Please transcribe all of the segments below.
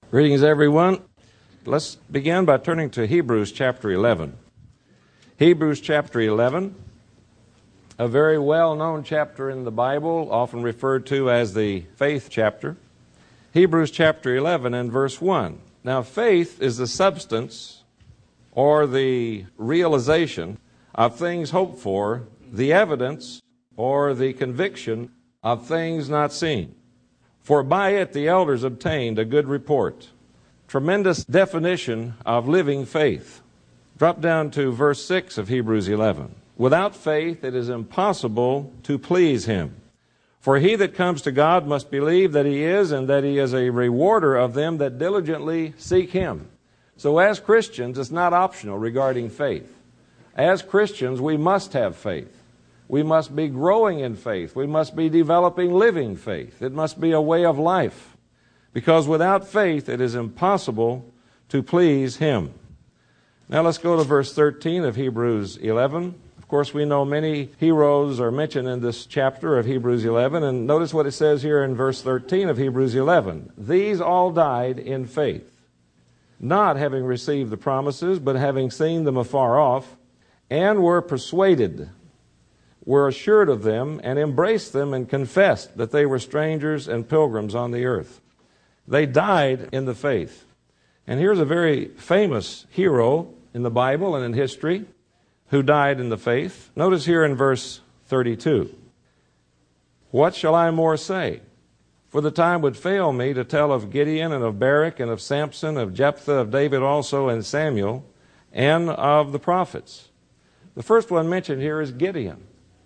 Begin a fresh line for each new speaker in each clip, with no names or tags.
Greetings, everyone. Let's begin by turning to Hebrews chapter 11. Hebrews chapter 11, a very well-known chapter in the Bible, often referred to as the faith chapter. Hebrews chapter 11 and verse 1. Now, faith is the substance or the realization of things hoped for, the evidence or the conviction of things not seen. For by it the elders obtained a good report. Tremendous definition of living faith. Drop down to verse 6 of Hebrews 11. Without faith it is impossible to please Him. For he that comes to God must believe that He is, and that He is a rewarder of them that diligently seek Him. So as Christians, it's not optional regarding faith. As Christians, we must have faith. We must be growing in faith. We must be developing living faith. It must be a way of life. Because without faith, it is impossible to please Him. Now let's go to verse 13 of Hebrews 11. Of course, we know many heroes are mentioned in this chapter of Hebrews 11. And notice what it says here in verse 13 of Hebrews 11. These all died in faith, not having received the promises, but having seen them afar off, and were persuaded, were assured of them, and embraced them, and confessed that they were strangers and pilgrims on the earth. They died in the faith. And here's a very famous hero in the Bible and in history who died in the faith. Notice here in verse 32. What shall I more say? For the time would fail me to tell of Gideon and of Barak and of Samson, of Jephthah, of David also, and Samuel, and of the prophets. The first one mentioned here is Gideon,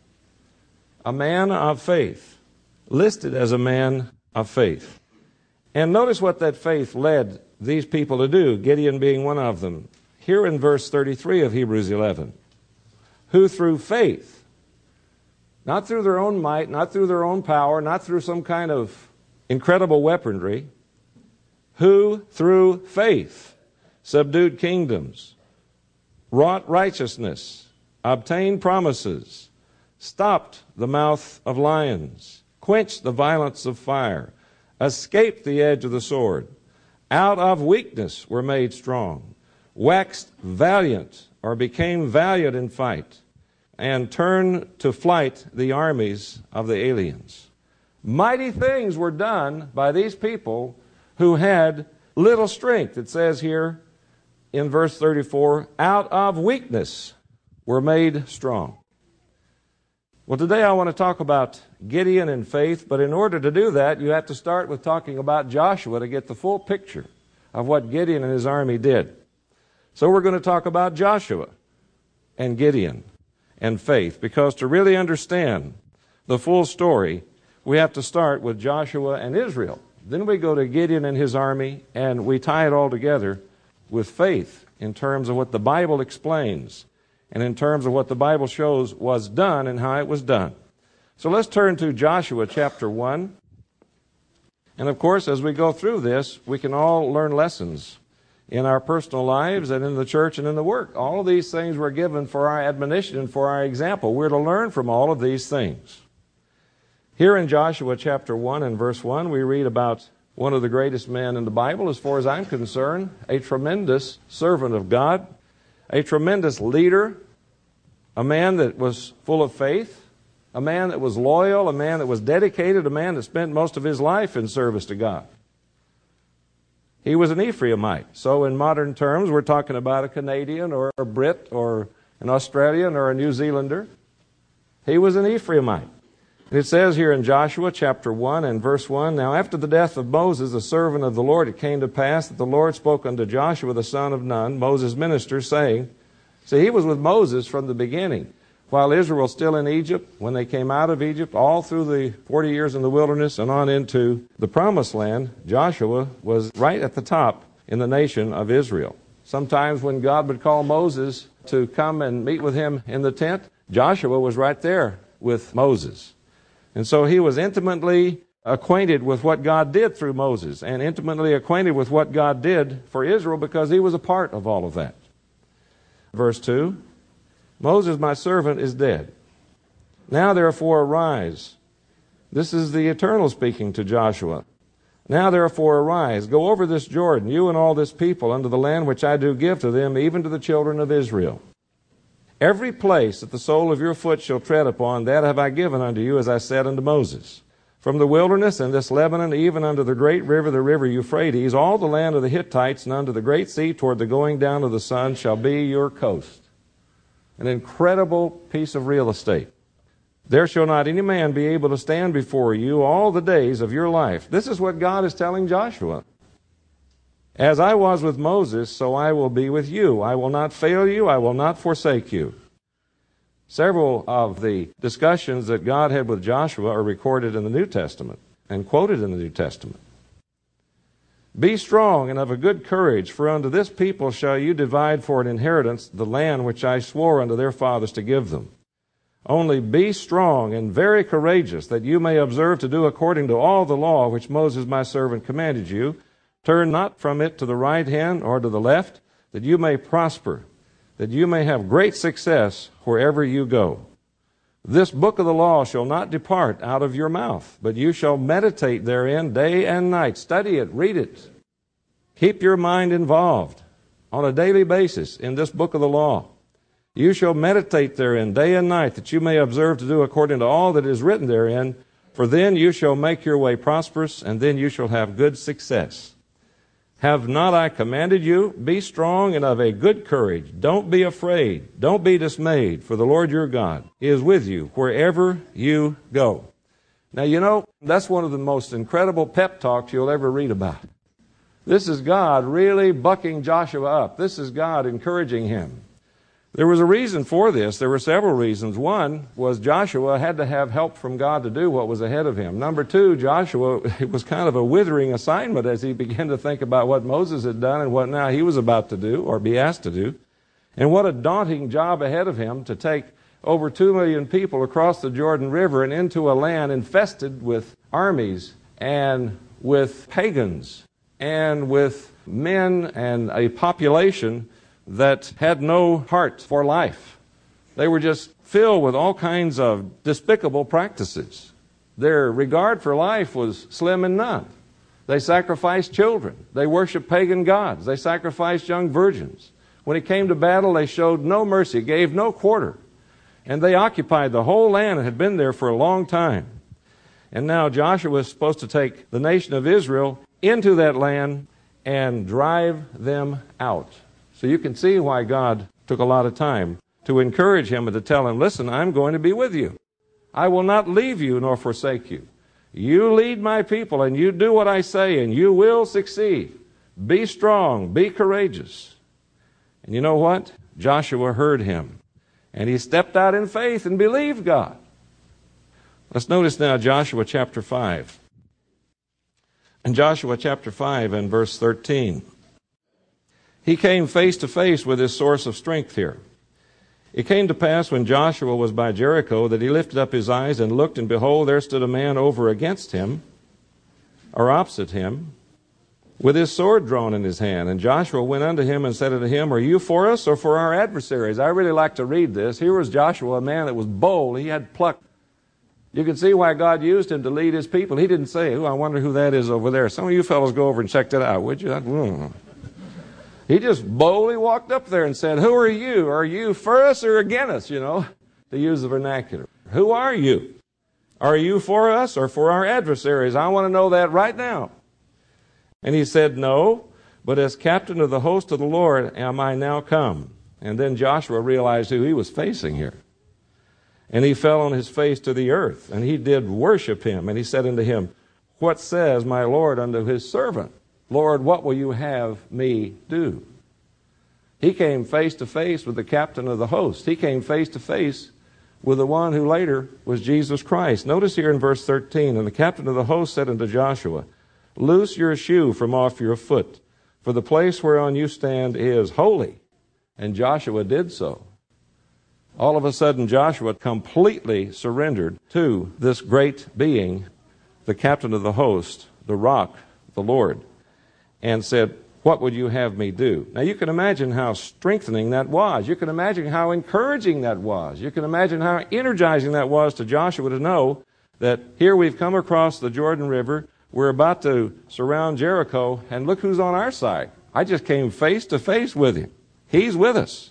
a man of faith, listed as a man of faith. And notice what that faith led these people to do, Gideon being one of them. Here in verse 33 of Hebrews 11, who through faith, not through their own might, not through their own power, not through some kind of incredible weaponry, who through faith subdued kingdoms, wrought righteousness, obtained promises, stopped the mouth of lions, quenched the violence of fire, escaped the edge of the sword, out of weakness were made strong, waxed valiant or became valiant in fight, and turned to flight the armies of the aliens. Mighty things were done by these people who had little strength. It says here in verse 34, out of weakness were made strong. Well, today I want to talk about Gideon and faith, but in order to do that, you have to start with talking about Joshua to get the full picture of what Gideon and his army did. So we're going to talk about Joshua and Gideon and faith, because to really understand the full story, we have to start with Joshua and Israel. Then we go to Gideon and his army, and we tie it all together with faith in terms of what the Bible explains, and in terms of what the Bible shows was done and how it was done. So let's turn to Joshua chapter 1. And of course, as we go through this, we can all learn lessons in our personal lives and in the church and in the work. All of these things were given for our admonition and for our example. We're to learn from all of these things. Here in Joshua chapter 1 and verse 1, we read about one of the greatest men in the Bible, as far as I'm concerned, a tremendous servant of God, a tremendous leader, a man that was full of faith, a man that was loyal, a man that was dedicated, a man that spent most of his life in service to God. He was an Ephraimite. So in modern terms, we're talking about a Canadian or a Brit or an Australian or a New Zealander. He was an Ephraimite. And it says here in Joshua chapter 1 and verse 1, Now after the death of Moses, the servant of the Lord, it came to pass that the Lord spoke unto Joshua the son of Nun, Moses' minister, saying, See, he was with Moses from the beginning. While Israel was still in Egypt, when they came out of Egypt, all through the 40 years in the wilderness and on into the promised land, Joshua was right at the top in the nation of Israel. Sometimes when God would call Moses to come and meet with him in the tent, Joshua was right there with Moses. And so he was intimately acquainted with what God did through Moses, and intimately acquainted with what God did for Israel, because he was a part of all of that. Verse 2, Moses, my servant, is dead. Now therefore arise. This is the Eternal speaking to Joshua. Now therefore arise, go over this Jordan, you and all this people, unto the land which I do give to them, even to the children of Israel. Every place that the sole of your foot shall tread upon, that have I given unto you, as I said unto Moses. From the wilderness and this Lebanon, even unto the great river, the river Euphrates, all the land of the Hittites, and unto the great sea, toward the going down of the sun, shall be your coast. An incredible piece of real estate. There shall not any man be able to stand before you all the days of your life. This is what God is telling Joshua. As I was with Moses, so I will be with you. I will not fail you. I will not forsake you. Several of the discussions that God had with Joshua are recorded in the New Testament and quoted in the New Testament. Be strong and of a good courage, for unto this people shall you divide for an inheritance the land which I swore unto their fathers to give them. Only be strong and very courageous, that you may observe to do according to all the law which Moses my servant commanded you. Turn not from it to the right hand or to the left, that you may prosper, that you may have great success wherever you go. This book of the law shall not depart out of your mouth, but you shall meditate therein day and night. Study it, read it. Keep your mind involved on a daily basis in this book of the law. You shall meditate therein day and night, that you may observe to do according to all that is written therein, for then you shall make your way prosperous, and then you shall have good success. Have not I commanded you? Be strong and of a good courage. Don't be afraid. Don't be dismayed, for the Lord your God is with you wherever you go. Now, you know, that's one of the most incredible pep talks you'll ever read about. This is God really bucking Joshua up. This is God encouraging him. There was a reason for this. There were several reasons. One was Joshua had to have help from God to do what was ahead of him. Number two, Joshua, it was kind of a withering assignment as he began to think about what Moses had done and what now he was about to do or be asked to do. And what a daunting job ahead of him to take over 2 million people across the Jordan River and into a land infested with armies and with pagans and with men and a population that had no heart for life. They were just filled with all kinds of despicable practices. Their regard for life was slim and none. They sacrificed children. They worshiped pagan gods. They sacrificed young virgins. When it came to battle, they showed no mercy, gave no quarter. And they occupied the whole land and had been there for a long time. And now Joshua was supposed to take the nation of Israel into that land and drive them out. So you can see why God took a lot of time to encourage him and to tell him, listen, I'm going to be with you. I will not leave you nor forsake you. You lead my people and you do what I say and you will succeed. Be strong, be courageous. And you know what? Joshua heard him and he stepped out in faith and believed God. Let's notice now Joshua chapter 5. In Joshua chapter 5 and verse 13. He came face to face with his source of strength here. It came to pass when Joshua was by Jericho that he lifted up his eyes and looked, and behold, there stood a man over against him, or opposite him, with his sword drawn in his hand. And Joshua went unto him and said unto him, Are you for us or for our adversaries? I really like to read this. Here was Joshua, a man that was bold. He had pluck. You can see why God used him to lead his people. He didn't say, I wonder who that is over there. Some of you fellows go over and check that out, would you? He just boldly walked up there and said, Who are you? Are you for us or against us, to use the vernacular? Who are you? Are you for us or for our adversaries? I want to know that right now. And he said, No, but as captain of the host of the Lord am I now come. And then Joshua realized who he was facing here. And he fell on his face to the earth, and he did worship him. And he said unto him, What says my Lord unto his servant? Lord, what will you have me do? He came face to face with the captain of the host. He came face to face with the one who later was Jesus Christ. Notice here in verse 13, And the captain of the host said unto Joshua, Loose your shoe from off your foot, for the place whereon you stand is holy. And Joshua did so. All of a sudden, Joshua completely surrendered to this great being, the captain of the host, the rock, the Lord, and said, What would you have me do? Now you can imagine how strengthening that was. You can imagine how encouraging that was. You can imagine how energizing that was to Joshua to know that here we've come across the Jordan River. We're about to surround Jericho, and look who's on our side. I just came face to face with him. He's with us.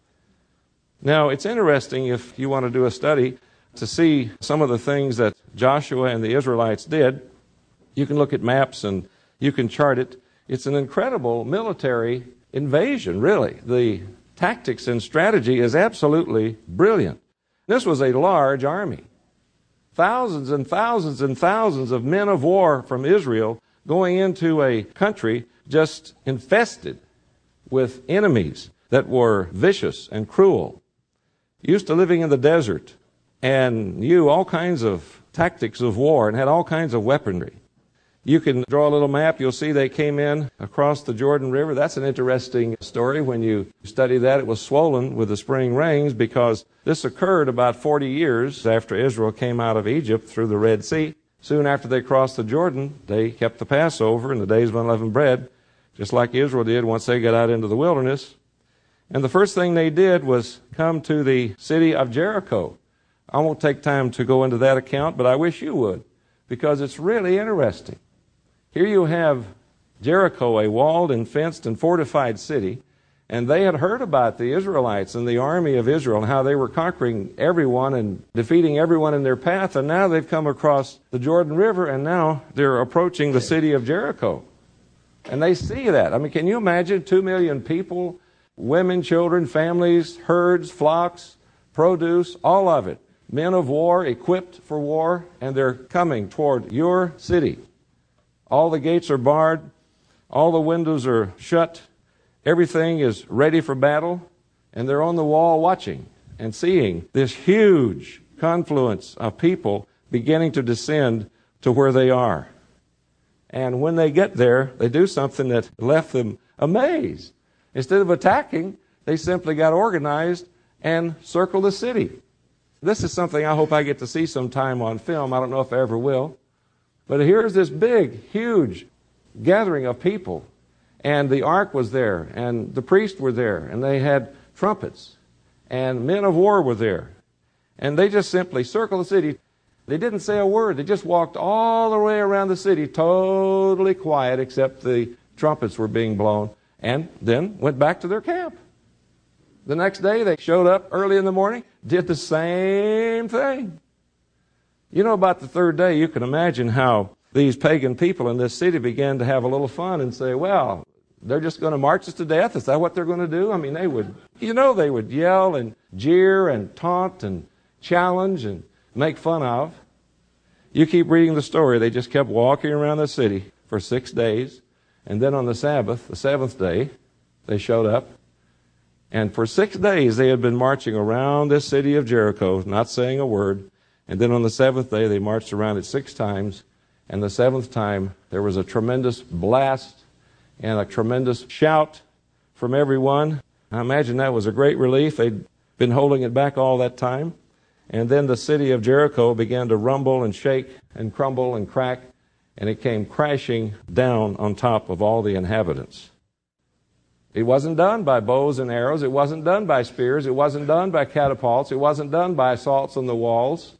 Now, it's interesting if you want to do a study to see some of the things that Joshua and the Israelites did. You can look at maps and you can chart it. It's an incredible military invasion, really. The tactics and strategy is absolutely brilliant. This was a large army. Thousands and thousands and thousands of men of war from Israel going into a country just infested with enemies that were vicious and cruel. Used to living in the desert and knew all kinds of tactics of war and had all kinds of weaponry. You can draw a little map. You'll see they came in across the Jordan River. That's an interesting story. When you study that, it was swollen with the spring rains because this occurred about 40 years after Israel came out of Egypt through the Red Sea. Soon after they crossed the Jordan, they kept the Passover and the days of unleavened bread, just like Israel did once they got out into the wilderness. And the first thing they did was come to the city of Jericho. I won't take time to go into that account, but I wish you would, because it's really interesting. Here you have Jericho, a walled and fenced and fortified city, and they had heard about the Israelites and the army of Israel and how they were conquering everyone and defeating everyone in their path, and now they've come across the Jordan River, and now they're approaching the city of Jericho. And they see that. I mean, can you imagine 2 million people, women, children, families, herds, flocks, produce, all of it, men of war, equipped for war, and they're coming toward your city. All the gates are barred. All the windows are shut. Everything is ready for battle. And they're on the wall watching and seeing this huge confluence of people beginning to descend to where they are. And when they get there, they do something that left them amazed. Instead of attacking, they simply got organized and circled the city. This is something I hope I get to see sometime on film. I don't know if I ever will. But here's this big, huge gathering of people. And the ark was there, and the priests were there, and they had trumpets, and men of war were there. And they just simply circled the city. They didn't say a word. They just walked all the way around the city, totally quiet, except the trumpets were being blown, and then went back to their camp. The next day, they showed up early in the morning, did the same thing. You know, about the third day, you can imagine how these pagan people in this city began to have a little fun and say, well, they're just going to march us to death? Is that what they're going to do? I mean, they would yell and jeer and taunt and challenge and make fun of. You keep reading the story. They just kept walking around the city for 6 days. And then on the Sabbath, the seventh day, they showed up. And for 6 days, they had been marching around this city of Jericho, not saying a word. And then on the seventh day, they marched around it 6 times. And the seventh time, there was a tremendous blast and a tremendous shout from everyone. I imagine that was a great relief. They'd been holding it back all that time. And then the city of Jericho began to rumble and shake and crumble and crack, and it came crashing down on top of all the inhabitants. It wasn't done by bows and arrows. It wasn't done by spears. It wasn't done by catapults. It wasn't done by assaults on the walls.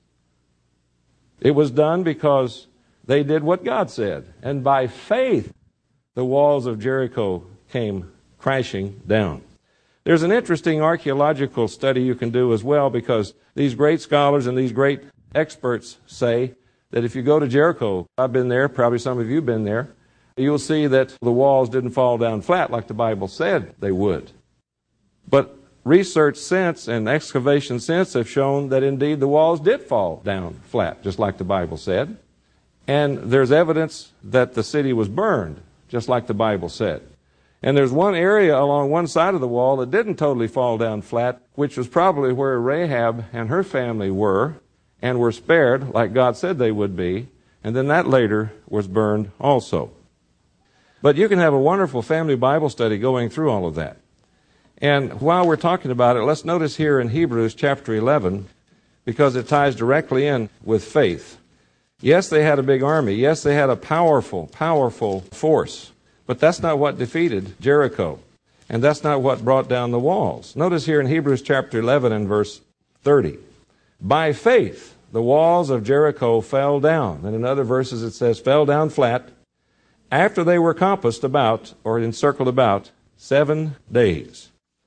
It was done because they did what God said. And by faith, the walls of Jericho came crashing down. There's an interesting archaeological study you can do as well, because these great scholars and these great experts say that if you go to Jericho, I've been there, probably some of you have been there, you'll see that the walls didn't fall down flat like the Bible said they would. But research since and excavation since have shown that indeed the walls did fall down flat, just like the Bible said. And there's evidence that the city was burned, just like the Bible said. And there's one area along one side of the wall that didn't totally fall down flat, which was probably where Rahab and her family were, and were spared like God said they would be. And then that later was burned also. But you can have a wonderful family Bible study going through all of that. And while we're talking about it, let's notice here in Hebrews chapter 11, because it ties directly in with faith. Yes, they had a big army. Yes, they had a powerful, powerful force. But that's not what defeated Jericho. And that's not what brought down the walls. Notice here in Hebrews chapter 11 and verse 30. By faith, the walls of Jericho fell down. And in other verses it says, fell down flat, after they were compassed about, or encircled about, 7 days.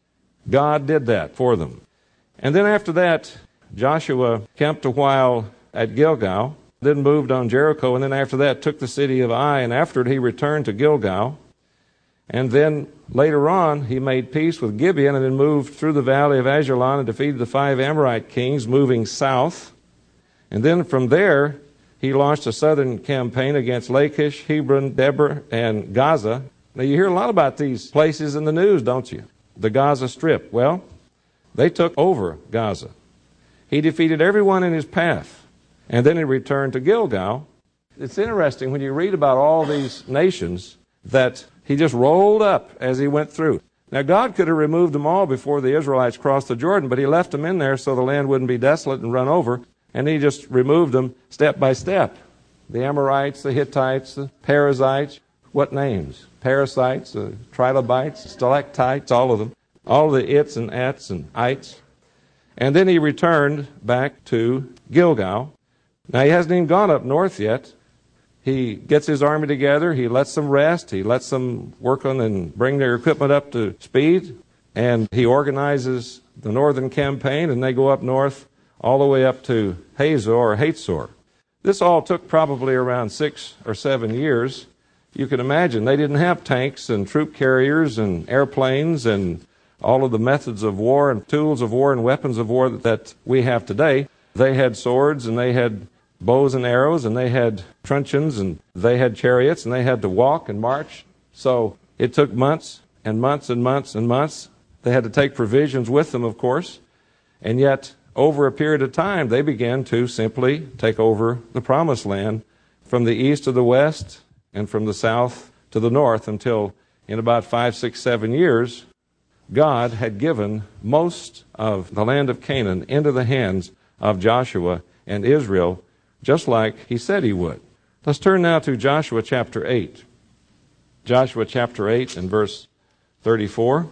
God did that for them. And then after that, Joshua camped a while at Gilgal, then moved on Jericho, and then after that took the city of Ai, and after it he returned to Gilgal. And then later on he made peace with Gibeon, and then moved through the valley of Ajalon and defeated the 5 Amorite kings, moving south. And then from there he launched a southern campaign against Lachish, Hebron, Debir, and Gaza. Now you hear a lot about these places in the news, don't you? The Gaza Strip. Well, they took over Gaza. He defeated everyone in his path. And then he returned to Gilgal. It's interesting when you read about all these nations that he just rolled up as he went through. Now, God could have removed them all before the Israelites crossed the Jordan, but he left them in there so the land wouldn't be desolate and run over, and he just removed them step by step. The Amorites, the Hittites, the Perizzites, what names? Parasites, the Trilobites, Stalactites, all of them. All the its and ats and ites. And then he returned back to Gilgal. Now, he hasn't even gone up north yet. He gets his army together. He lets them rest. He lets them work on and bring their equipment up to speed. And he organizes the northern campaign, and they go up north all the way up to Hazor or Hatzor. This all took probably around 6 or 7 years. You can imagine they didn't have tanks and troop carriers and airplanes and all of the methods of war and tools of war and weapons of war that we have today. They had swords, and they had bows and arrows, and they had truncheons, and they had chariots, and they had to walk and march. So it took months and months and months and months. They had to take provisions with them, of course. And yet, over a period of time, they began to simply take over the promised land from the east to the west and from the south to the north, until in about 5, 6, 7 years, God had given most of the land of Canaan into the hands of Joshua and Israel, just like he said he would. Let's turn now to Joshua chapter 8. Joshua chapter 8 and verse 34.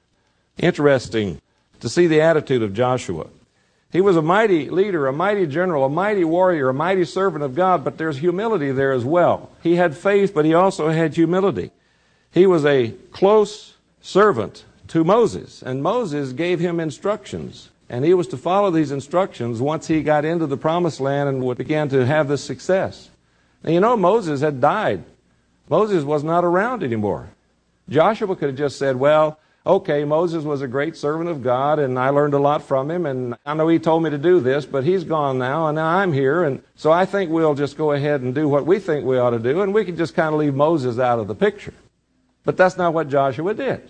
Interesting to see the attitude of Joshua. He was a mighty leader, a mighty general, a mighty warrior, a mighty servant of God, but there's humility there as well. He had faith, but he also had humility. He was a close servant to Moses, and Moses gave him instructions. And he was to follow these instructions once he got into the promised land and began to have this success. Now, you know, Moses had died. Moses was not around anymore. Joshua could have just said, well, okay, Moses was a great servant of God, and I learned a lot from him, and I know he told me to do this, but he's gone now, and now I'm here, and so I think we'll just go ahead and do what we think we ought to do, and we can just kind of leave Moses out of the picture. But that's not what Joshua did.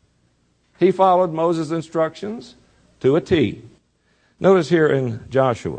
He followed Moses' instructions to a T. Notice here in Joshua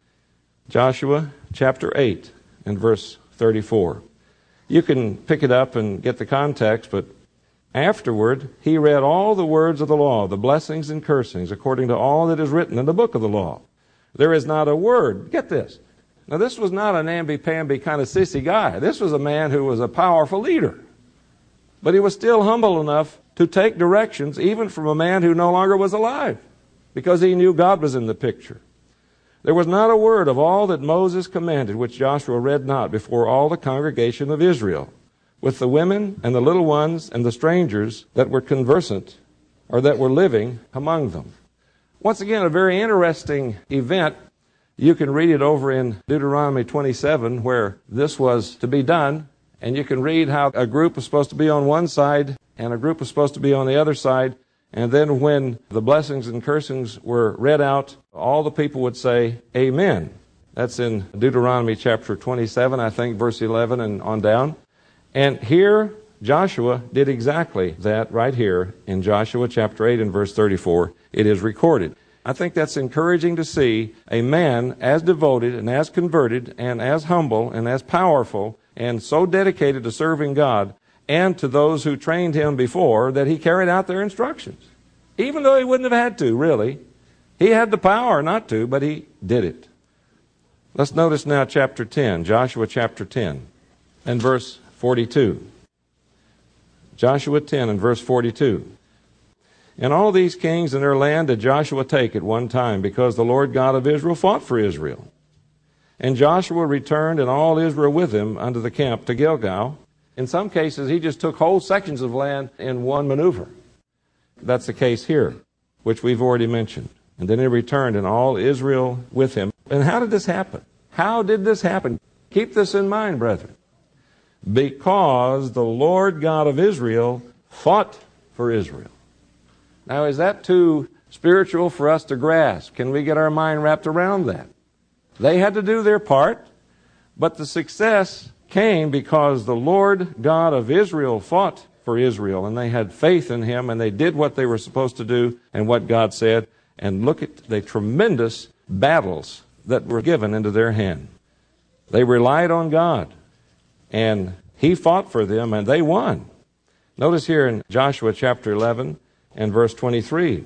chapter 8 and verse 34. You can pick it up and get the context, but afterward he read all the words of the law, the blessings and cursings, according to all that is written in the book of the law. There is not a word. Get this. Now, this was not a namby-pamby kind of sissy guy. This was a man who was a powerful leader. But he was still humble enough to take directions even from a man who no longer was alive, because he knew God was in the picture. There was not a word of all that Moses commanded which Joshua read not before all the congregation of Israel, with the women and the little ones and the strangers that were conversant, or that were living among them. Once again, a very interesting event. You can read it over in Deuteronomy 27, where this was to be done, and you can read how a group was supposed to be on one side and a group was supposed to be on the other side. And then when the blessings and cursings were read out, all the people would say, Amen. That's in Deuteronomy chapter 27, I think, verse 11 and on down. And here, Joshua did exactly that right here in Joshua chapter 8 and verse 34. It is recorded. I think that's encouraging to see a man as devoted and as converted and as humble and as powerful and so dedicated to serving God and to those who trained him before, that he carried out their instructions. Even though he wouldn't have had to, really. He had the power not to, but he did it. Let's notice now chapter 10, Joshua chapter 10, and verse 42. Joshua 10 and verse 42. And all these kings and their land did Joshua take at one time, because the Lord God of Israel fought for Israel. And Joshua returned and all Israel with him unto the camp to Gilgal. In some cases, he just took whole sections of land in one maneuver. That's the case here, which we've already mentioned. And then he returned and all Israel with him. And how did this happen? How did this happen? Keep this in mind, brethren. Because the Lord God of Israel fought for Israel. Now, is that too spiritual for us to grasp? Can we get our mind wrapped around that? They had to do their part, but the success came because the Lord God of Israel fought for Israel, and they had faith in him, and they did what they were supposed to do and what God said. And look at the tremendous battles that were given into their hand. They relied on God, and he fought for them, and they won. Notice here in Joshua chapter 11 and verse 23.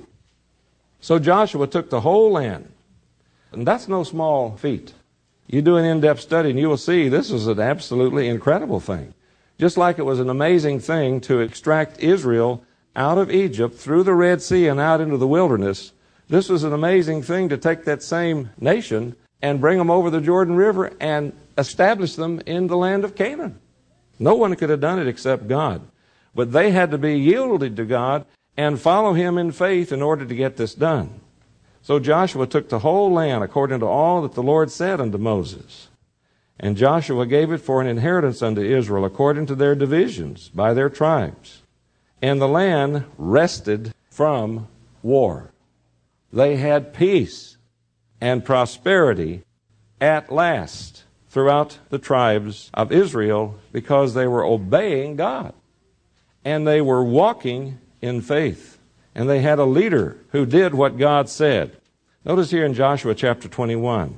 So Joshua took the whole land, and that's no small feat. You do an in-depth study, and you will see this is an absolutely incredible thing. Just like it was an amazing thing to extract Israel out of Egypt, through the Red Sea, and out into the wilderness, this was an amazing thing to take that same nation and bring them over the Jordan River and establish them in the land of Canaan. No one could have done it except God. But they had to be yielded to God and follow him in faith in order to get this done. So Joshua took the whole land according to all that the Lord said unto Moses. And Joshua gave it for an inheritance unto Israel according to their divisions by their tribes. And the land rested from war. They had peace and prosperity at last throughout the tribes of Israel because they were obeying God. And they were walking in faith. And they had a leader who did what God said. Notice here in Joshua chapter 21.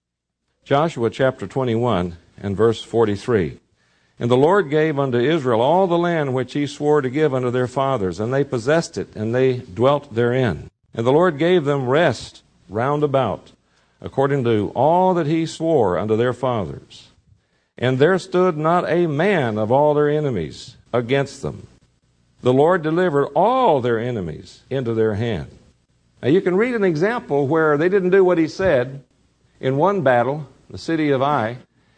Joshua chapter 21 and verse 43. And the Lord gave unto Israel all the land which he swore to give unto their fathers, and they possessed it, and they dwelt therein. And the Lord gave them rest round about, according to all that he swore unto their fathers. And there stood not a man of all their enemies against them. The Lord delivered all their enemies into their hand. Now you can read an example where they didn't do what he said in one battle, the city of Ai,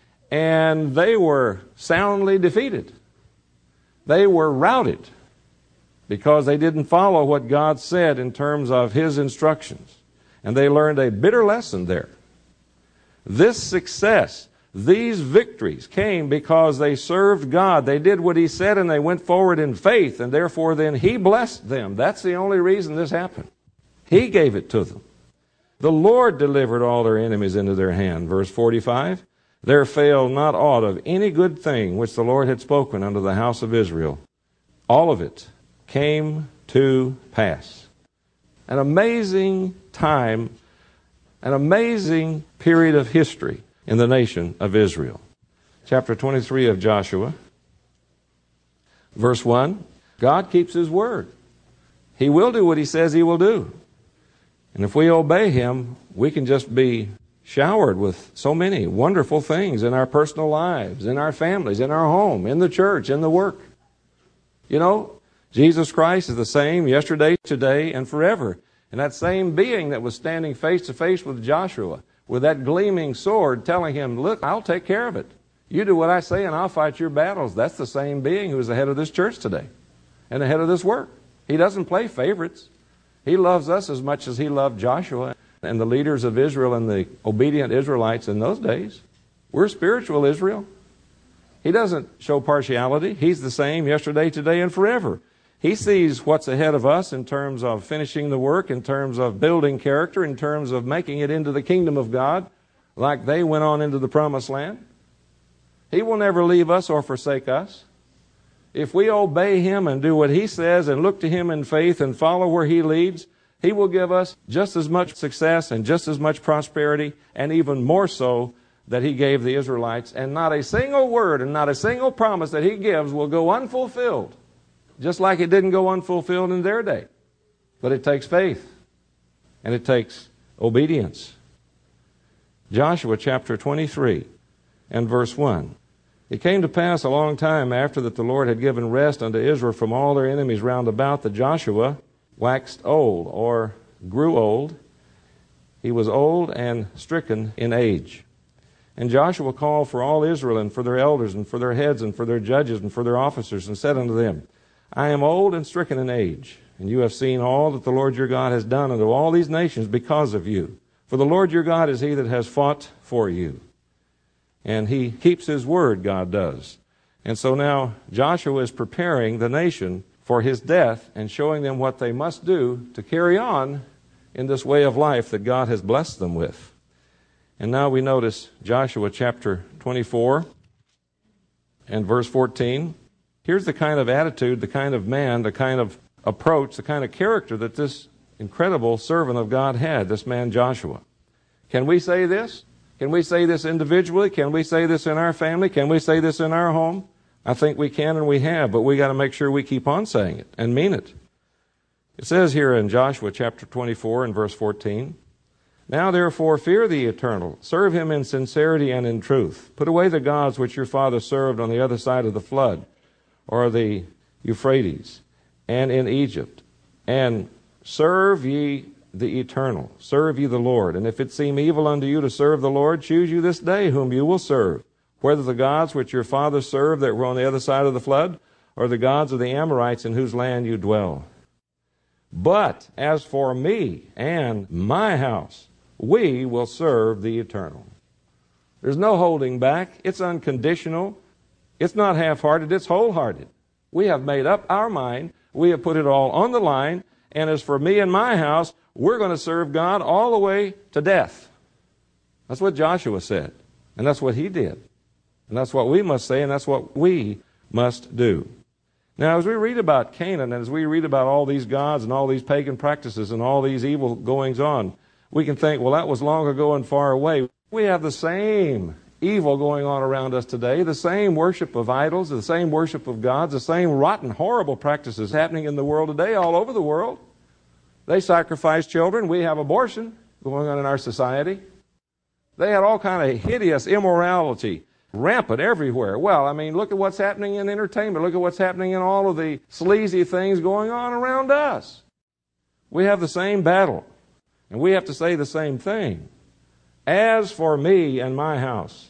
and they were soundly defeated. They were routed because they didn't follow what God said in terms of his instructions. And they learned a bitter lesson there. This success, these victories came because they served God. They did what he said and they went forward in faith, and therefore then he blessed them. That's the only reason this happened. He gave it to them. The Lord delivered all their enemies into their hand. Verse 45, there failed not aught of any good thing which the Lord had spoken unto the house of Israel. All of it came to pass. An amazing time, an amazing period of history in the nation of Israel. Chapter 23 of Joshua, verse 1, God keeps his word. He will do what he says he will do. And if we obey him, we can just be showered with so many wonderful things in our personal lives, in our families, in our home, in the church, in the work. You know, Jesus Christ is the same yesterday, today, and forever. And that same being that was standing face to face with Joshua, with that gleaming sword, telling him, look, I'll take care of it. You do what I say and I'll fight your battles. That's the same being who is the head of this church today and the head of this work. He doesn't play favorites. He loves us as much as he loved Joshua and the leaders of Israel and the obedient Israelites in those days. We're spiritual Israel. He doesn't show partiality. He's the same yesterday, today, and forever. He sees what's ahead of us in terms of finishing the work, in terms of building character, in terms of making it into the kingdom of God, like they went on into the promised land. He will never leave us or forsake us. If we obey him and do what he says and look to him in faith and follow where he leads, he will give us just as much success and just as much prosperity, and even more so that he gave the Israelites. And not a single word and not a single promise that he gives will go unfulfilled, just like it didn't go unfulfilled in their day. But it takes faith and it takes obedience. Joshua chapter 23 and verse 1. It came to pass a long time after that the Lord had given rest unto Israel from all their enemies round about, that Joshua waxed old, or grew old. He was old and stricken in age. And Joshua called for all Israel, and for their elders, and for their heads, and for their judges, and for their officers, and said unto them, I am old and stricken in age, and you have seen all that the Lord your God has done unto all these nations because of you. For the Lord your God is he that has fought for you. And he keeps his word, God does. And so now Joshua is preparing the nation for his death and showing them what they must do to carry on in this way of life that God has blessed them with. And now we notice Joshua chapter 24 and verse 14. Here's the kind of attitude, the kind of man, the kind of approach, the kind of character that this incredible servant of God had, this man Joshua. Can we say this? Can we say this individually? Can we say this in our family? Can we say this in our home? I think we can and we have, but we got to make sure we keep on saying it and mean it. It says here in Joshua chapter 24 and verse 14, Now therefore fear the Eternal, serve him in sincerity and in truth. Put away the gods which your father served on the other side of the flood, or the Euphrates, and in Egypt, and serve ye the Eternal, serve ye the Lord. And if it seem evil unto you to serve the Lord, choose you this day whom you will serve, whether the gods which your fathers served that were on the other side of the flood, or the gods of the Amorites in whose land you dwell. But as for me and my house, we will serve the Eternal. There's no holding back. It's unconditional. It's not half-hearted. It's wholehearted. We have made up our mind. We have put it all on the line. And as for me and my house, we're going to serve God all the way to death. That's what Joshua said. And that's what he did. And that's what we must say, and that's what we must do. Now, as we read about Canaan, and as we read about all these gods and all these pagan practices and all these evil goings on, we can think, well, that was long ago and far away. We have the same evil going on around us today, the same worship of idols, the same worship of gods, the same rotten, horrible practices happening in the world today, all over the world. They sacrifice children. We have abortion going on in our society. They had all kind of hideous immorality rampant everywhere. Well, I mean, look at what's happening in entertainment. Look at what's happening in all of the sleazy things going on around us. We have the same battle, and we have to say the same thing. As for me and my house,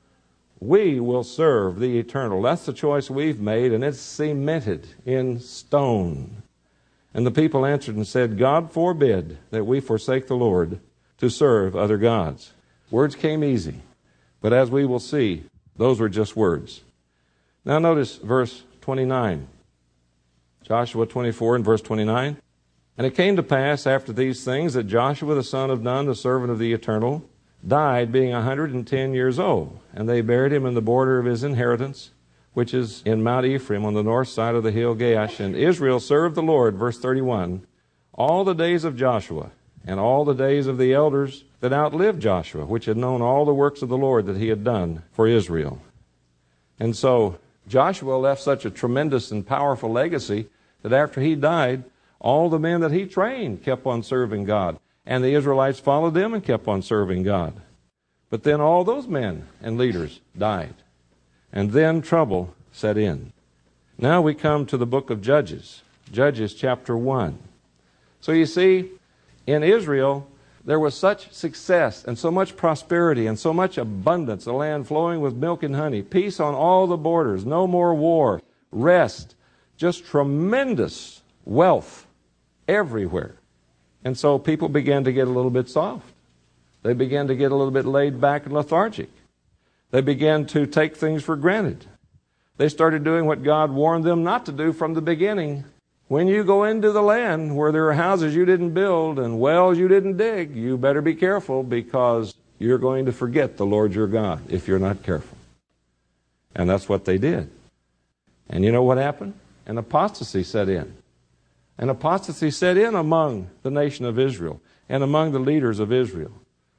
we will serve the Eternal. That's the choice we've made, and it's cemented in stone. And the people answered and said, God forbid that we forsake the Lord to serve other gods. Words came easy, but as we will see, those were just words. Now notice verse 29. Joshua 24 and verse 29. And it came to pass after these things that Joshua the son of Nun, the servant of the Eternal, died being 110 years old. And they buried him in the border of his inheritance, which is in Mount Ephraim on the north side of the hill Gaash. And Israel served the Lord, verse 31, all the days of Joshua and all the days of the elders that outlived Joshua, which had known all the works of the Lord that he had done for Israel. And so Joshua left such a tremendous and powerful legacy that after he died, all the men that he trained kept on serving God. And the Israelites followed them and kept on serving God. But then all those men and leaders died. And then trouble set in. Now we come to the book of Judges. Judges chapter 1. So you see, in Israel, there was such success and so much prosperity and so much abundance, a land flowing with milk and honey, peace on all the borders, no more war, rest, just tremendous wealth everywhere. And so people began to get a little bit soft. They began to get a little bit laid back and lethargic. They began to take things for granted. They started doing what God warned them not to do from the beginning. When you go into the land where there are houses you didn't build and wells you didn't dig, you better be careful, because you're going to forget the Lord your God if you're not careful. And that's what they did. And you know what happened? An apostasy set in. An apostasy set in among the nation of Israel and among the leaders of Israel.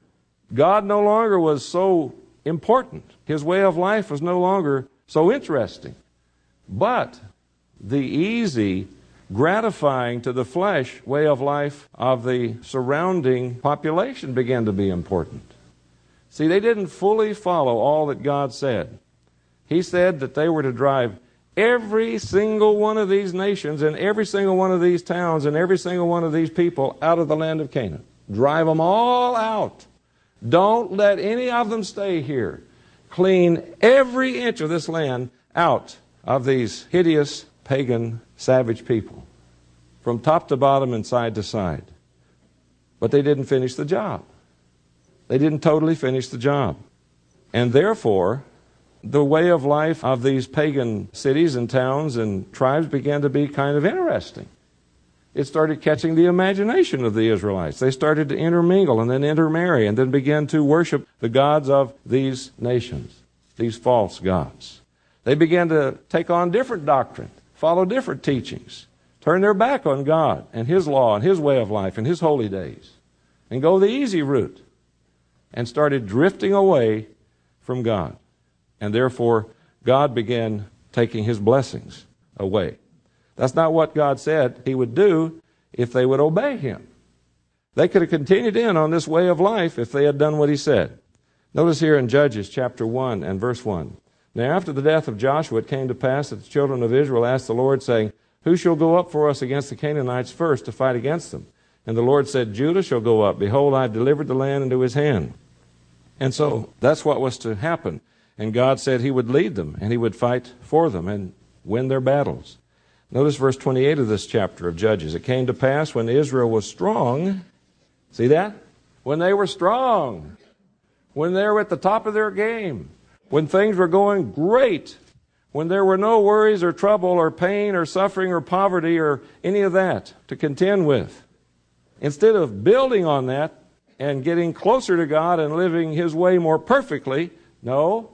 God no longer was so important. His way of life was no longer so interesting. But the easy, gratifying to the flesh way of life of the surrounding population began to be important. See, they didn't fully follow all that God said. He said that they were to drive every single one of these nations and every single one of these towns and every single one of these people out of the land of Canaan. Drive them all out. Don't let any of them stay here. Clean every inch of this land out of these hideous, pagan, savage people, from top to bottom and side to side. But they didn't finish the job. They didn't totally finish the job. And therefore, the way of life of these pagan cities and towns and tribes began to be kind of interesting. It started catching the imagination of the Israelites. They started to intermingle and then intermarry and then began to worship the gods of these nations, these false gods. They began to take on different doctrine, follow different teachings, turn their back on God and His law and His way of life and His holy days, and go the easy route, and started drifting away from God. And therefore, God began taking His blessings away. That's not what God said He would do if they would obey Him. They could have continued in on this way of life if they had done what He said. Notice here in Judges chapter 1 and verse 1. Now after the death of Joshua, it came to pass that the children of Israel asked the Lord, saying, Who shall go up for us against the Canaanites first to fight against them? And the Lord said, Judah shall go up. Behold, I have delivered the land into his hand. And so that's what was to happen. And God said He would lead them, and He would fight for them and win their battles. Notice verse 28 of this chapter of Judges. It came to pass when Israel was strong. See that? When they were strong. When they were at the top of their game. When things were going great. When there were no worries or trouble or pain or suffering or poverty or any of that to contend with. Instead of building on that and getting closer to God and living His way more perfectly, no,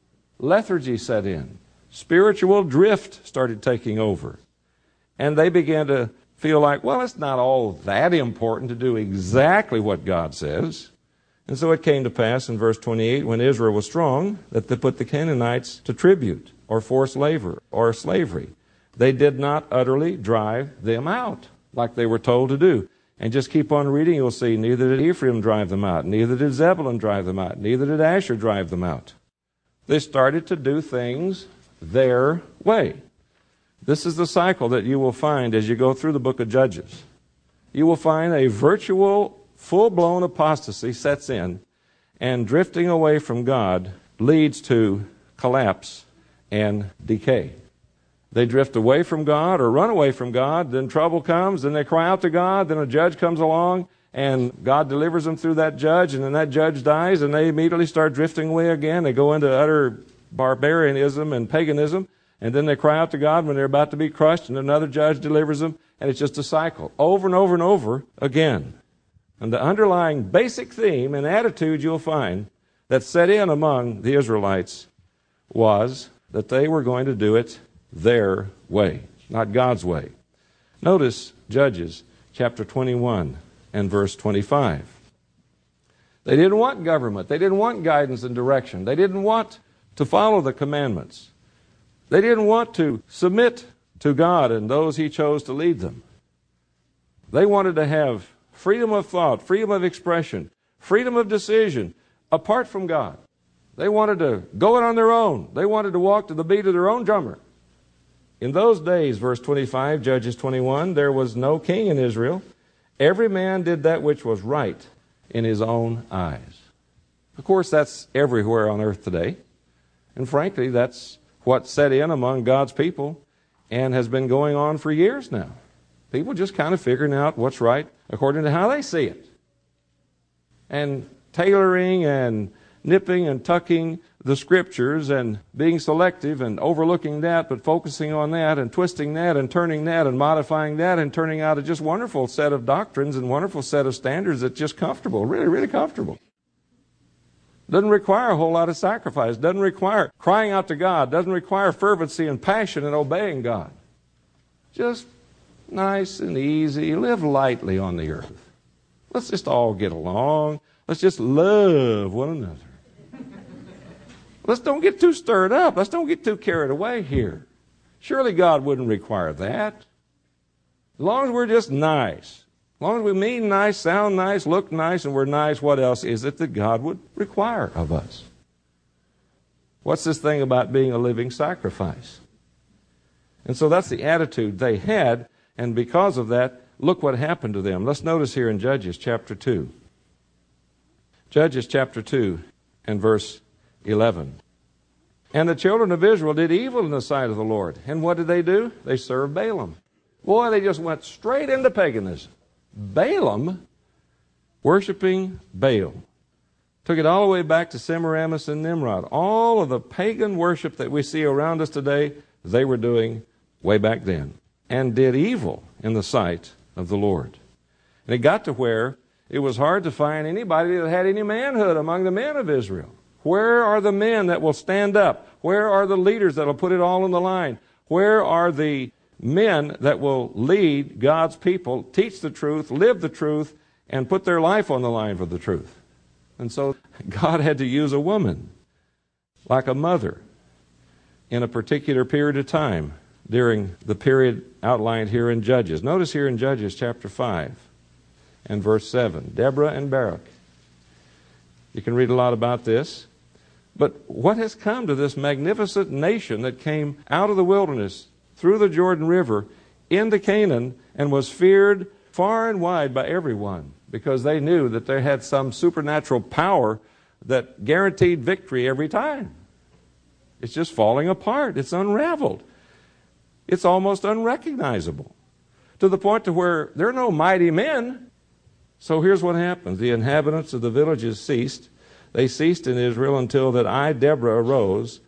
lethargy set in. Spiritual drift started taking over. And they began to feel like, well, it's not all that important to do exactly what God says. And so it came to pass in verse 28, when Israel was strong, that they put the Canaanites to tribute or forced labor or slavery. They did not utterly drive them out like they were told to do. And just keep on reading, you'll see, neither did Ephraim drive them out, neither did Zebulun drive them out, neither did Asher drive them out. They started to do things their way. This is the cycle that you will find as you go through the book of Judges. You will find a virtual, full-blown apostasy sets in, and drifting away from God leads to collapse and decay. They drift away from God or run away from God, then trouble comes, then they cry out to God, then a judge comes along, and God delivers them through that judge, and then that judge dies, and they immediately start drifting away again. They go into utter barbarianism and paganism, and then they cry out to God when they're about to be crushed, and another judge delivers them, and it's just a cycle, over and over and over again. And the underlying basic theme and attitude you'll find that set in among the Israelites was that they were going to do it their way, not God's way. Notice Judges chapter 21 and verse 25. They didn't want government. They didn't want guidance and direction. They didn't want to follow the commandments. They didn't want to submit to God and those He chose to lead them. They wanted to have freedom of thought, freedom of expression, freedom of decision apart from God. They wanted to go it on their own. They wanted to walk to the beat of their own drummer. In those days, verse 25, Judges 21, there was no king in Israel. Every man did that which was right in his own eyes. Of course, that's everywhere on earth today. And frankly, that's what set in among God's people and has been going on for years now. People just kind of figuring out what's right according to how they see it. And tailoring and nipping and tucking the scriptures and being selective and overlooking that, but focusing on that and twisting that and turning that and modifying that and turning out a just wonderful set of doctrines and wonderful set of standards that's just comfortable, really, really comfortable. Doesn't require a whole lot of sacrifice. Doesn't require crying out to God. Doesn't require fervency and passion in obeying God. Just nice and easy. Live lightly on the earth. Let's just all get along. Let's just love one another. Let's don't get too stirred up. Let's don't get too carried away here. Surely God wouldn't require that. As long as we're just nice. As long as we mean nice, sound nice, look nice, and we're nice, what else is it that God would require of us? What's this thing about being a living sacrifice? And so that's the attitude they had, and because of that, look what happened to them. Let's notice here in Judges chapter 2. Judges chapter 2 and verse 11. And the children of Israel did evil in the sight of the Lord. And what did they do? They served Balaam. Boy, they just went straight into paganism. Balaam, worshiping Baal. Took it all the way back to Semiramis and Nimrod. All of the pagan worship that we see around us today, they were doing way back then. And did evil in the sight of the Lord. And it got to where it was hard to find anybody that had any manhood among the men of Israel. Where are the men that will stand up? Where are the leaders that will put it all on the line? Where are the men that will lead God's people, teach the truth, live the truth, and put their life on the line for the truth? And so God had to use a woman, like a mother, in a particular period of time during the period outlined here in Judges. Notice here in Judges chapter 5 and verse 7, Deborah and Barak. You can read a lot about this. But what has come to this magnificent nation that came out of the wilderness, through the Jordan River, into Canaan, and was feared far and wide by everyone, because they knew that they had some supernatural power that guaranteed victory every time. It's just falling apart. It's unraveled. It's almost unrecognizable, to the point to where there are no mighty men. So here's what happens. The inhabitants of the villages ceased. They ceased in Israel until that I, Deborah, arose,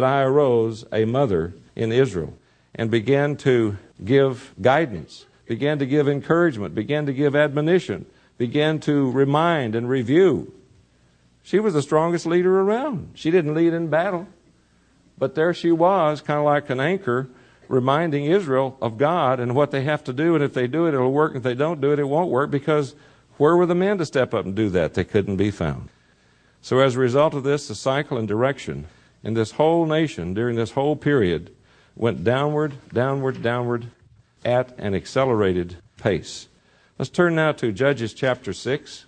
a mother in Israel, and began to give guidance, began to give encouragement, began to give admonition, began to remind and review. She was the strongest leader around. She didn't lead in battle, but there she was, kind of like an anchor, reminding Israel of God and what they have to do, and if they do it, it'll work. If they don't do it, it won't work, because where were the men to step up and do that? They couldn't be found. So as a result of this, the cycle and direction in this whole nation during this whole period went downward, downward, downward at an accelerated pace. Let's turn now to Judges chapter 6.